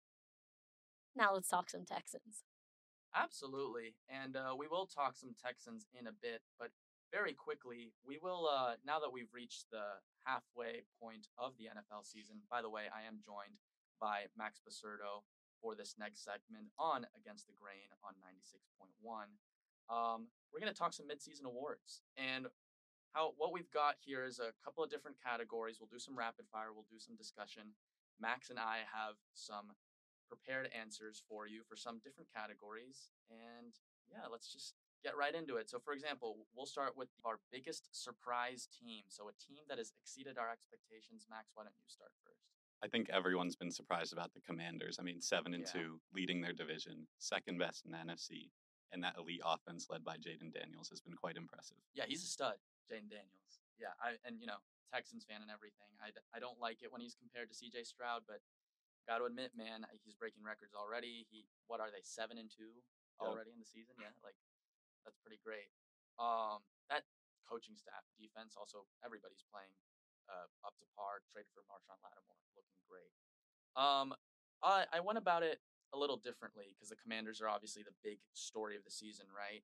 Now let's talk some Texans. Absolutely, and uh, we will talk some Texans in a bit, but very quickly, we will. Uh, now that we've reached the halfway point of the N F L season. By the way, I am joined by Max Basurdo for this next segment on Against the Grain on ninety-six point one. Um, we're going to talk some midseason awards, and how what we've got here is a couple of different categories. We'll do some rapid fire. We'll do some discussion. Max and I have some prepared answers for you for some different categories, and yeah, let's just get right into it. So, for example, we'll start with our biggest surprise team. So, a team that has exceeded our expectations. Max, why don't you start first? I think everyone's been surprised about the Commanders. I mean, seven and Yeah. two, leading their division, second best in the N F C, and that elite offense led by Jaden Daniels has been quite impressive. Yeah, he's a stud, Jaden Daniels. Yeah, I and you know Texans fan and everything. I, d- I don't like it when he's compared to C J Stroud, but got to admit, man, he's breaking records already. He what are they seven and two Yep. already in the season? Yeah, like that's pretty great. Um, that coaching staff, defense, also everybody's playing uh, up to par. Traded for Marshawn Lattimore, looking great. Um, I I went about it a little differently because the Commanders are obviously the big story of the season, right?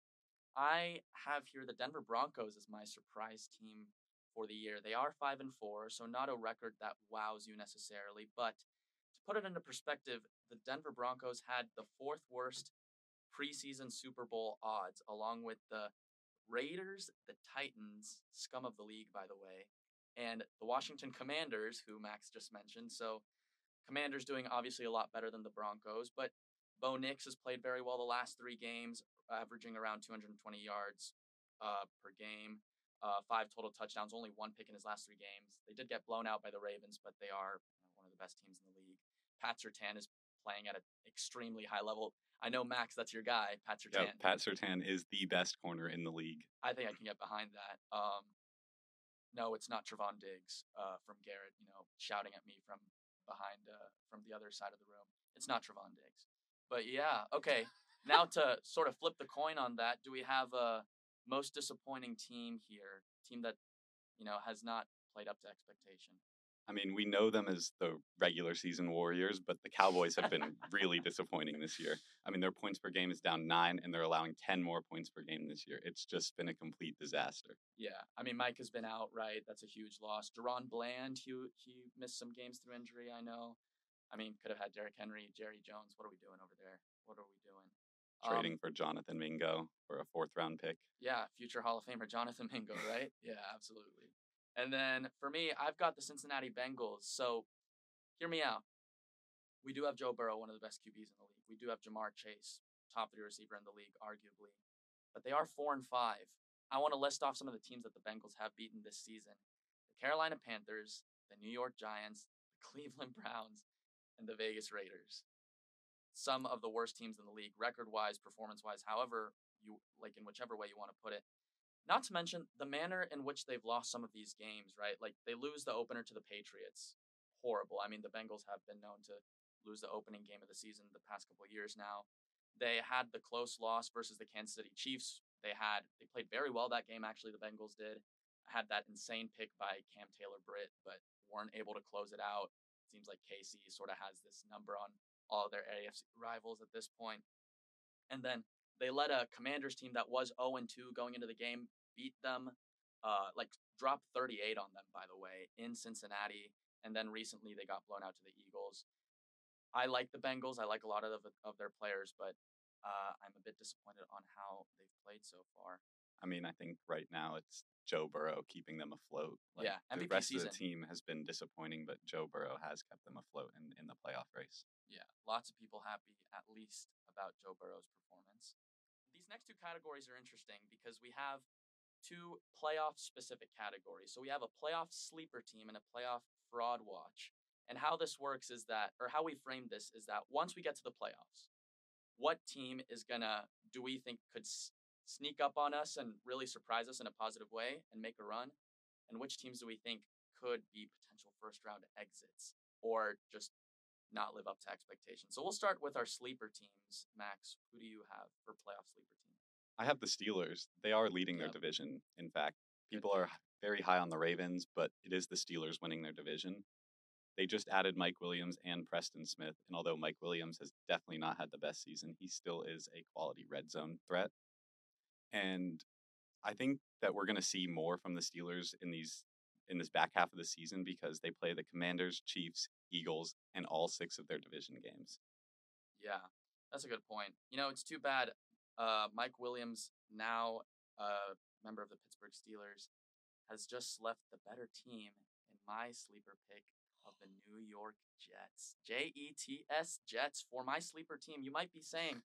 I have here the Denver Broncos as my surprise team for the year. They are five and four, so not a record that wows you necessarily. But to put it into perspective, the Denver Broncos had the fourth worst preseason Super Bowl odds, along with the Raiders, the Titans, scum of the league, by the way, and the Washington Commanders, who Max just mentioned. So Commanders doing obviously a lot better than the Broncos, but Bo Nix has played very well the last three games, averaging around two hundred twenty yards uh, per game, uh, five total touchdowns, only one pick in his last three games. They did get blown out by the Ravens, but they are you know, one of the best teams in the league. Pat Surtain is playing at an extremely high level. I know, Max, that's your guy, Pat Surtain. Yeah, Pat Surtain is the best corner in the league. I think I can get behind that. Um, no, it's not Trevon Diggs uh, from Garrett, you know, shouting at me from behind, uh, from the other side of the room. It's not Trevon Diggs. But yeah, okay. Now to sort of flip the coin on that, do we have a most disappointing team here? Team that, you know, has not played up to expectation. I mean, we know them as the regular season Warriors, but the Cowboys have been really disappointing this year. I mean, their points per game is down nine, and they're allowing ten more points per game this year. It's just been a complete disaster. Yeah, I mean, Mike has been out, right? That's a huge loss. Deron Bland, he he missed some games through injury, I know. I mean, could have had Derrick Henry, Jerry Jones. What are we doing over there? What are we doing? Trading Um, for Jonathan Mingo for a fourth round pick. yeah, future Hall of Famer Jonathan Mingo, right? Yeah, absolutely. And then for me, I've got the Cincinnati Bengals. So hear me out. We do have Joe Burrow, one of the best Q Bs in the league. We do have Jamar Chase, top three receiver in the league, arguably. But they are four and five. I want to list off some of the teams that the Bengals have beaten this season: the Carolina Panthers, the New York Giants, the Cleveland Browns, and the Vegas Raiders. Some of the worst teams in the league, record-wise, performance-wise, however you like, in whichever way you want to put it. Not to mention the manner in which they've lost some of these games, right? Like they lose the opener to the Patriots. Horrible. I mean, the Bengals have been known to lose the opening game of the season the past couple of years now. They had the close loss versus the Kansas City Chiefs. They had they played very well that game, actually, the Bengals did. Had that insane pick by Cam Taylor-Britt, but weren't able to close it out. Seems like K C sort of has this number on all of their A F C rivals at this point. And then they let a Commanders team that was oh and two going into the game beat them, uh, like drop thirty-eight on them, by the way, in Cincinnati. And then recently they got blown out to the Eagles. I like the Bengals. I like a lot of of their players, but uh, I'm a bit disappointed on how they've played so far. I mean, I think right now it's Joe Burrow keeping them afloat. Like, yeah, M V P the rest season. of the team has been disappointing, but Joe Burrow has kept them afloat in, in the playoff race. Yeah, lots of people happy, at least, about Joe Burrow's performance. These next two categories are interesting because we have two playoff-specific categories. So we have a playoff sleeper team and a playoff fraud watch. And how this works is that, or how we frame this is that once we get to the playoffs, what team is gonna, do we think could s- sneak up on us and really surprise us in a positive way and make a run? And which teams do we think could be potential first round exits or just not live up to expectations? So we'll start with our sleeper teams. Max, who do you have for playoff sleeper team? I have the Steelers. They are leading Yep. their division. In fact, Good people are very high on the Ravens, but it is the Steelers winning their division. They just added Mike Williams and Preston Smith, and although Mike Williams has definitely not had the best season, he still is a quality red zone threat. And I think that we're going to see more from the Steelers in these in this back half of the season because they play the Commanders, Chiefs, Eagles, and all six of their division games. Yeah, that's a good point. You know, it's too bad uh, Mike Williams, now a member of the Pittsburgh Steelers, has just left the better team in my sleeper pick of the New York Jets. J E T S, Jets, for my sleeper team. You might be saying,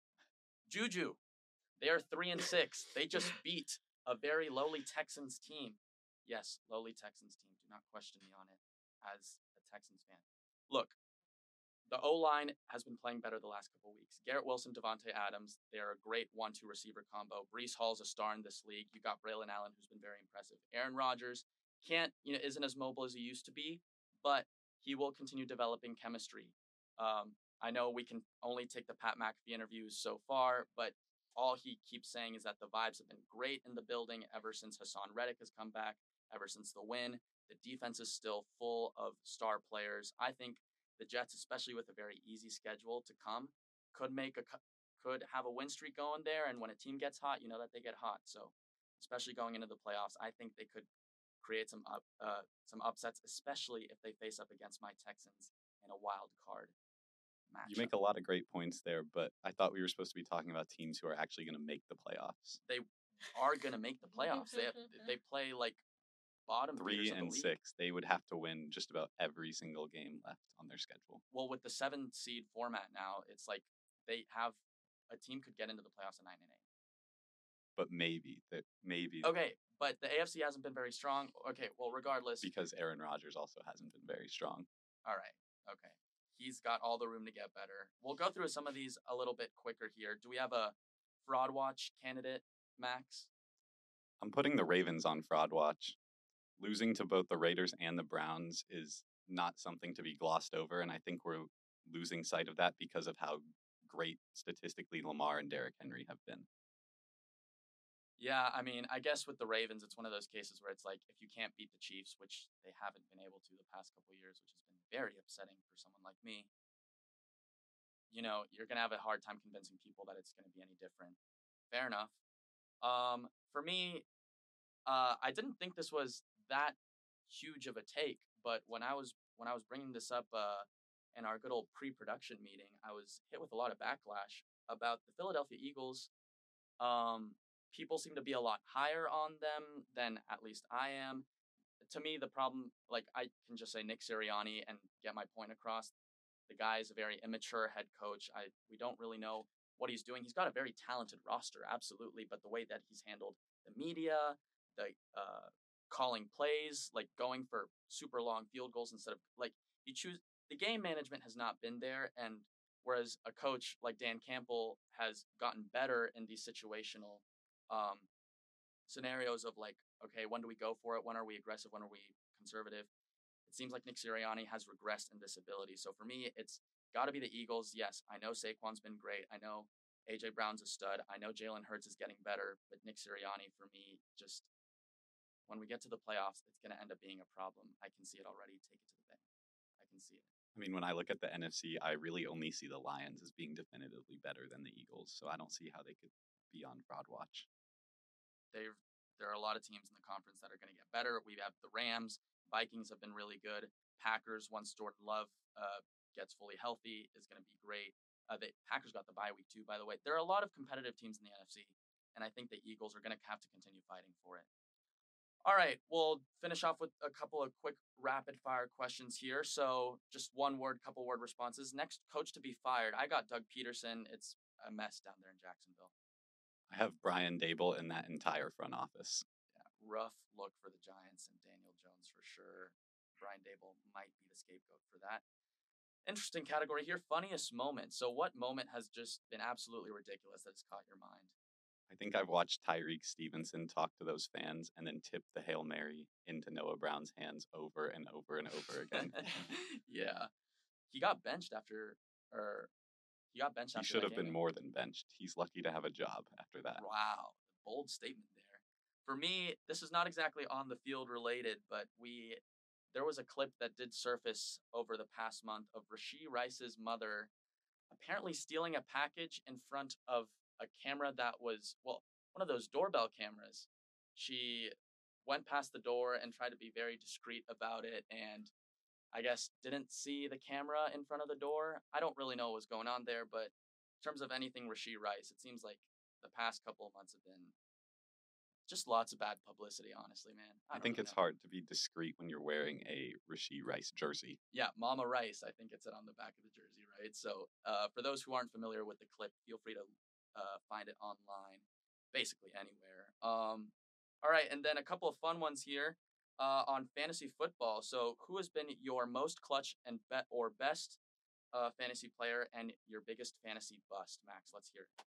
Juju, they are three and six. They just beat a very lowly Texans team. Yes, lowly Texans team. Do not question me on it as a Texans fan. Look, the O-line has been playing better the last couple weeks. Garrett Wilson, Devontae Adams, they're a great one two receiver combo. Breece Hall's a star in this league. You got Braylon Allen, who's been very impressive. Aaron Rodgers can't, you know, isn't as mobile as he used to be, but he will continue developing chemistry. Um, I know we can only take the Pat McAfee interviews so far, but all he keeps saying is that the vibes have been great in the building ever since Hassan Reddick has come back, ever since the win. The defense is still full of star players. I think the Jets, especially with a very easy schedule to come, could make a could have a win streak going there. And when a team gets hot, you know that they get hot. So, especially going into the playoffs, I think they could create some up uh, some upsets, especially if they face up against my Texans in a wild card match. You make a lot of great points there, but I thought we were supposed to be talking about teams who are actually going to make the playoffs. They are going to make the playoffs. they have, they play like bottom Three tiers of the and league. six, they would have to win just about every single game left on their schedule. Well, with the seven seed format now, it's like they have a team could get into the playoffs at nine and eight. But maybe that maybe Okay, but the A F C hasn't been very strong. Okay, well, regardless. because Aaron Rodgers also hasn't been very strong. All right. Okay. He's got all the room to get better. We'll go through some of these a little bit quicker here. Do we have a fraud watch candidate, Max? I'm putting the Ravens on fraud watch. Losing to both the Raiders and the Browns is not something to be glossed over, and I think we're losing sight of that because of how great statistically Lamar and Derrick Henry have been. Yeah, I mean, I guess with the Ravens, it's one of those cases where it's like if you can't beat the Chiefs, which they haven't been able to the past couple of years, which has been very upsetting for someone like me, you know, you're gonna have a hard time convincing people that it's gonna be any different. Fair enough. Um, for me, uh, I didn't think this was that huge of a take, but when I was when I was bringing this up uh, in our good old pre-production meeting, I was hit with a lot of backlash about the Philadelphia Eagles. Um, people seem to be a lot higher on them than at least I am. To me, the problem, like I can just say Nick Sirianni and get my point across. The guy is a very immature head coach. I we don't really know what he's doing. He's got a very talented roster, absolutely, but the way that he's handled the media, the uh, calling plays, like going for super long field goals instead of like you choose the game management has not been there, and whereas a coach like Dan Campbell has gotten better in these situational um, scenarios of like, okay, when do we go for it? When are we aggressive? When are we conservative? It seems like Nick Sirianni has regressed in this ability. So for me, it's got to be the Eagles. Yes, I know Saquon's been great. I know A J Brown's a stud. I know Jalen Hurts is getting better, but Nick Sirianni, for me, just when we get to the playoffs, it's going to end up being a problem. I can see it already. Take it to the bank. I can see it. I mean, when I look at the N F C, I really only see the Lions as being definitively better than the Eagles. So I don't see how they could be on Broad Watch. They've, there are a lot of teams in the conference that are going to get better. We have the Rams. Vikings have been really good. Packers, once Jordan Love uh, gets fully healthy, is going to be great. Uh, the Packers got the bye week too, by the way. There are a lot of competitive teams in the N F C, and I think the Eagles are going to have to continue fighting for it. All right, we'll finish off with a couple of quick rapid-fire questions here. So just one word, couple word responses. Next coach to be fired. I got Doug Peterson. It's a mess down there in Jacksonville. I have Brian Dable in that entire front office. Yeah, rough look for the Giants and Daniel Jones for sure. Brian Dable might be the scapegoat for that. Interesting category here, funniest moment. So what moment has just been absolutely ridiculous that has caught your mind? I think I've watched Tyreek Stevenson talk to those fans and then tip the Hail Mary into Noah Brown's hands over and over and over again. Yeah. He got benched after, or he got benched He after should that have game. been more than benched. He's lucky to have a job after that. Wow. Bold statement there. For me, this is not exactly on the field related, but we, there was a clip that did surface over the past month of Rashee Rice's mother apparently stealing a package in front of a camera that was, well, one of those doorbell cameras. She went past the door and tried to be very discreet about it, and I guess didn't see the camera in front of the door. I don't really know what was going on there, but in terms of anything Rashee Rice, it seems like the past couple of months have been just lots of bad publicity, honestly, man. I, I think really it's know. hard to be discreet when you're wearing a Rashee Rice jersey. Yeah, Mama Rice, I think it said on the back of the jersey, right? So uh, for those who aren't familiar with the clip, feel free to uh, find it online, basically anywhere. Um, all right, and then a couple of fun ones here uh, on fantasy football. So who has been your most clutch and bet or best uh, fantasy player and your biggest fantasy bust, Max? Let's hear it.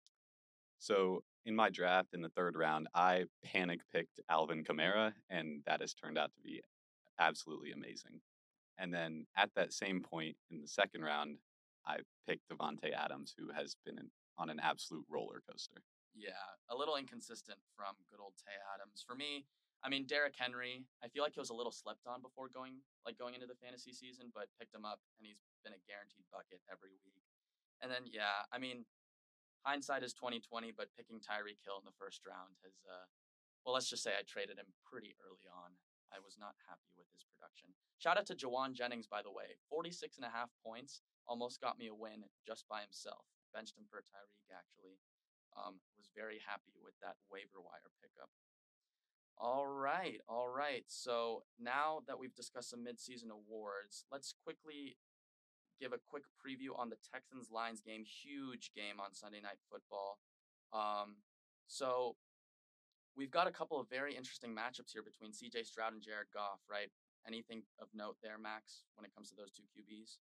So in my draft in the third round, I panic picked Alvin Kamara, and that has turned out to be absolutely amazing. And then at that same point in the second round, I picked Devontae Adams, who has been an, on an absolute roller coaster. Yeah, a little inconsistent from good old Tay Adams. For me, I mean Derrick Henry, I feel like he was a little slept on before going like going into the fantasy season, but picked him up and he's been a guaranteed bucket every week. And then yeah, I mean hindsight is twenty twenty, but picking Tyreek Hill in the first round has uh well, let's just say I traded him pretty early on. I was not happy with his production. Shout out to Jawan Jennings, by the way. forty-six and a half points. Almost got me a win just by himself. Benched him for Tyreek, actually. Um, was very happy with that waiver wire pickup. All right, all right. So now that we've discussed some midseason awards, let's quickly give a quick preview on the Texans-Lions game. Huge game on Sunday Night Football. Um, so we've got a couple of very interesting matchups here between C J Stroud and Jared Goff, right? Anything of note there, Max, when it comes to those two Q Bs?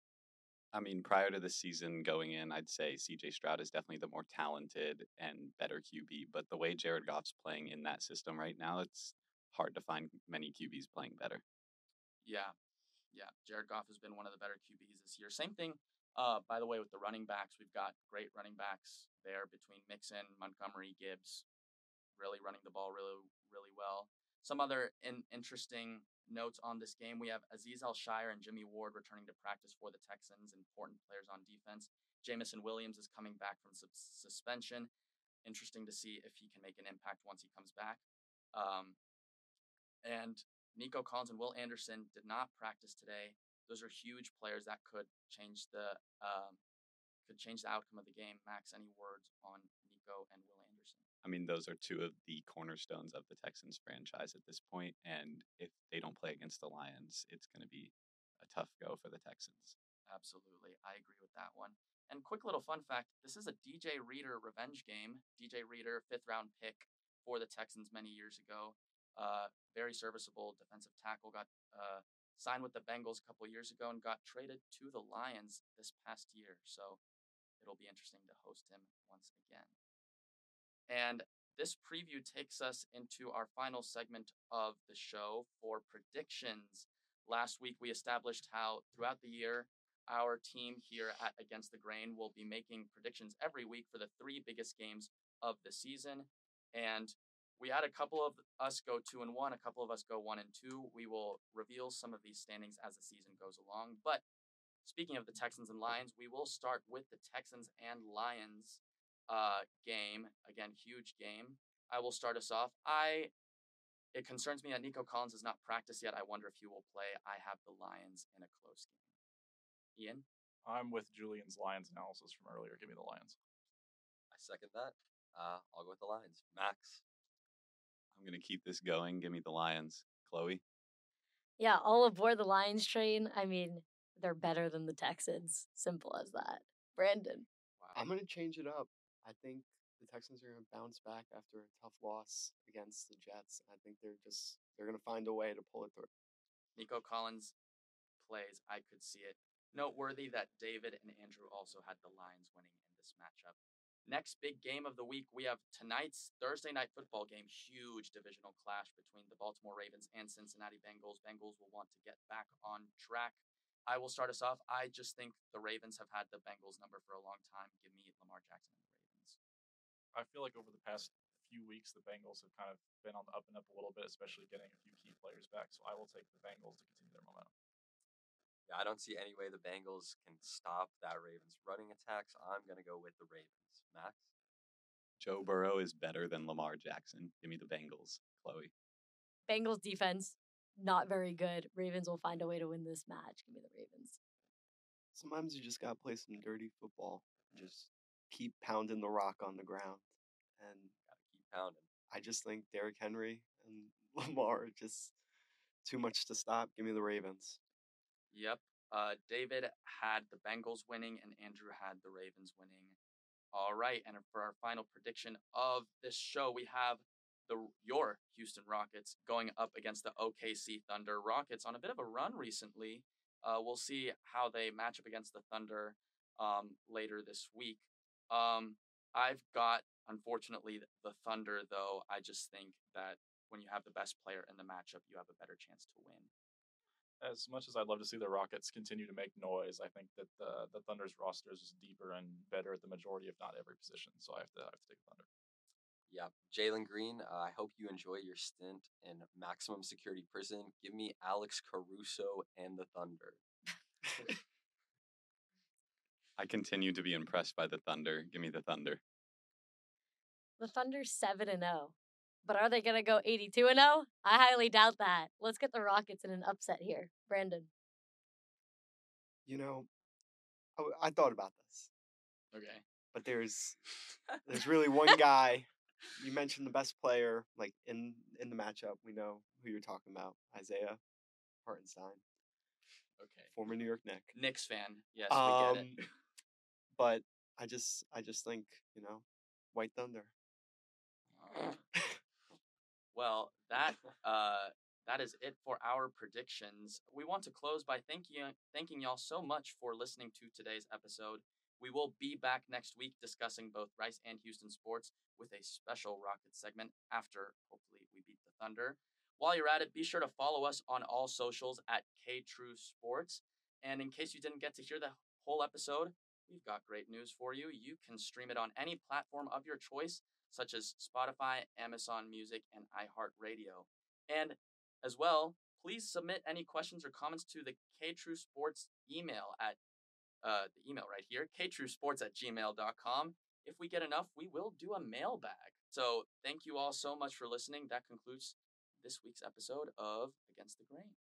I mean, prior to the season going in, I'd say C J Stroud is definitely the more talented and better Q B. But the way Jared Goff's playing in that system right now, it's hard to find many Q Bs playing better. Yeah, yeah. Jared Goff has been one of the better Q Bs this year. Same thing, uh, by the way, with the running backs. We've got great running backs there between Mixon, Montgomery, Gibbs. really running the ball really, really well. Some other in, interesting notes on this game, we have Aziz Al-Shire and Jimmy Ward returning to practice for the Texans, important players on defense. Jamison Williams is coming back from sub- suspension. Interesting to see if he can make an impact once he comes back. Um, and Nico Collins and Will Anderson did not practice today. Those are huge players that could change the um, could change the outcome of the game. Max, any words on Nico and Will Anderson? I mean, those are two of the cornerstones of the Texans franchise at this point, and if they don't play against the Lions, it's going to be a tough go for the Texans. Absolutely. I agree with that one. And quick little fun fact, this is a D J Reader revenge game. D J Reader, fifth round pick for the Texans many years ago. Uh, very serviceable defensive tackle, got uh, signed with the Bengals a couple years ago and got traded to the Lions this past year. So it'll be interesting to host him once again. And this preview takes us into our final segment of the show for predictions. Last week, we established how throughout the year, our team here at Against the Grain will be making predictions every week for the three biggest games of the season. And we had a couple of us go two and one, a couple of us go one and two. We will reveal some of these standings as the season goes along. But speaking of the Texans and Lions, we will start with the Texans and Lions uh, game. Again, huge game. I will start us off. I It concerns me that Nico Collins has not practiced yet. I wonder if he will play. I have the Lions in a close game. Ian? I'm with Julian's Lions analysis from earlier. Give me the Lions. I second that. Uh, I'll go with the Lions. Max? I'm going to keep this going. Give me the Lions. Chloe? Yeah, all aboard the Lions train. I mean, they're better than the Texans. Simple as that. Brandon? Wow. I'm going to change it up. I think the Texans are going to bounce back after a tough loss against the Jets. I think they're just, they're going to find a way to pull it through. Nico Collins plays. I could see it. Noteworthy that David and Andrew also had the Lions winning in this matchup. Next big game of the week, we have tonight's Thursday night football game. Huge divisional clash between the Baltimore Ravens and Cincinnati Bengals. Bengals will want to get back on track. I will start us off. I just think the Ravens have had the Bengals number for a long time. Give me Lamar Jackson and the Ravens. I feel like over the past few weeks, the Bengals have kind of been on the up and up a little bit, especially getting a few key players back. So I will take the Bengals to continue their momentum. Yeah, I don't see any way the Bengals can stop that Ravens running attack, so I'm going to go with the Ravens. Max? Joe Burrow is better than Lamar Jackson. Give me the Bengals. Chloe? Bengals defense, not very good. Ravens will find a way to win this match. Give me the Ravens. Sometimes you just got to play some dirty football. Just keep pounding the rock on the ground. And Gotta keep pounding. I just think Derrick Henry and Lamar are just too much to stop. Give me the Ravens. Yep. Uh, David had the Bengals winning and Andrew had the Ravens winning. All right. And for our final prediction of this show, we have the your Houston Rockets going up against the O K C Thunder. Rockets on a bit of a run recently. Uh, we'll see how they match up against the Thunder um, later this week. Um, I've got, unfortunately, the Thunder, though. I just think that when you have the best player in the matchup, you have a better chance to win. As much as I'd love to see the Rockets continue to make noise, I think that the the Thunder's roster is deeper and better at the majority, if not every position. So I have to I have to take the Thunder. Yeah, Jalen Green, uh, I hope you enjoy your stint in maximum security prison. Give me Alex Caruso and the Thunder. I continue to be impressed by the Thunder. Give me the Thunder. The Thunder's seven and oh. But are they going to go eighty-two and oh? I highly doubt that. Let's get the Rockets in an upset here. Brandon. You know, I, w- I thought about this, Okay. but there's there's really one guy. You mentioned the best player, like in in the matchup. We know who you're talking about, Isaiah Hartenstein, Okay. former New York Knick. Knicks fan. Yes, Um, we get it. But I just I just think, you know, White Thunder. Well, that uh, that is it for our predictions. We want to close by thanking thanking y'all so much for listening to today's episode. We will be back next week discussing both Rice and Houston sports with a special Rocket segment after, hopefully, we beat the Thunder. While you're at it, be sure to follow us on all socials at KTrueSports. And in case you didn't get to hear the whole episode, we've got great news for you. You can stream it on any platform of your choice, such as Spotify, Amazon Music, and iHeartRadio. And as well, please submit any questions or comments to the K-True Sports email at uh, the email right here, k true sports at gmail dot com. If we get enough, we will do a mailbag. So thank you all so much for listening. That concludes this week's episode of Against the Grain.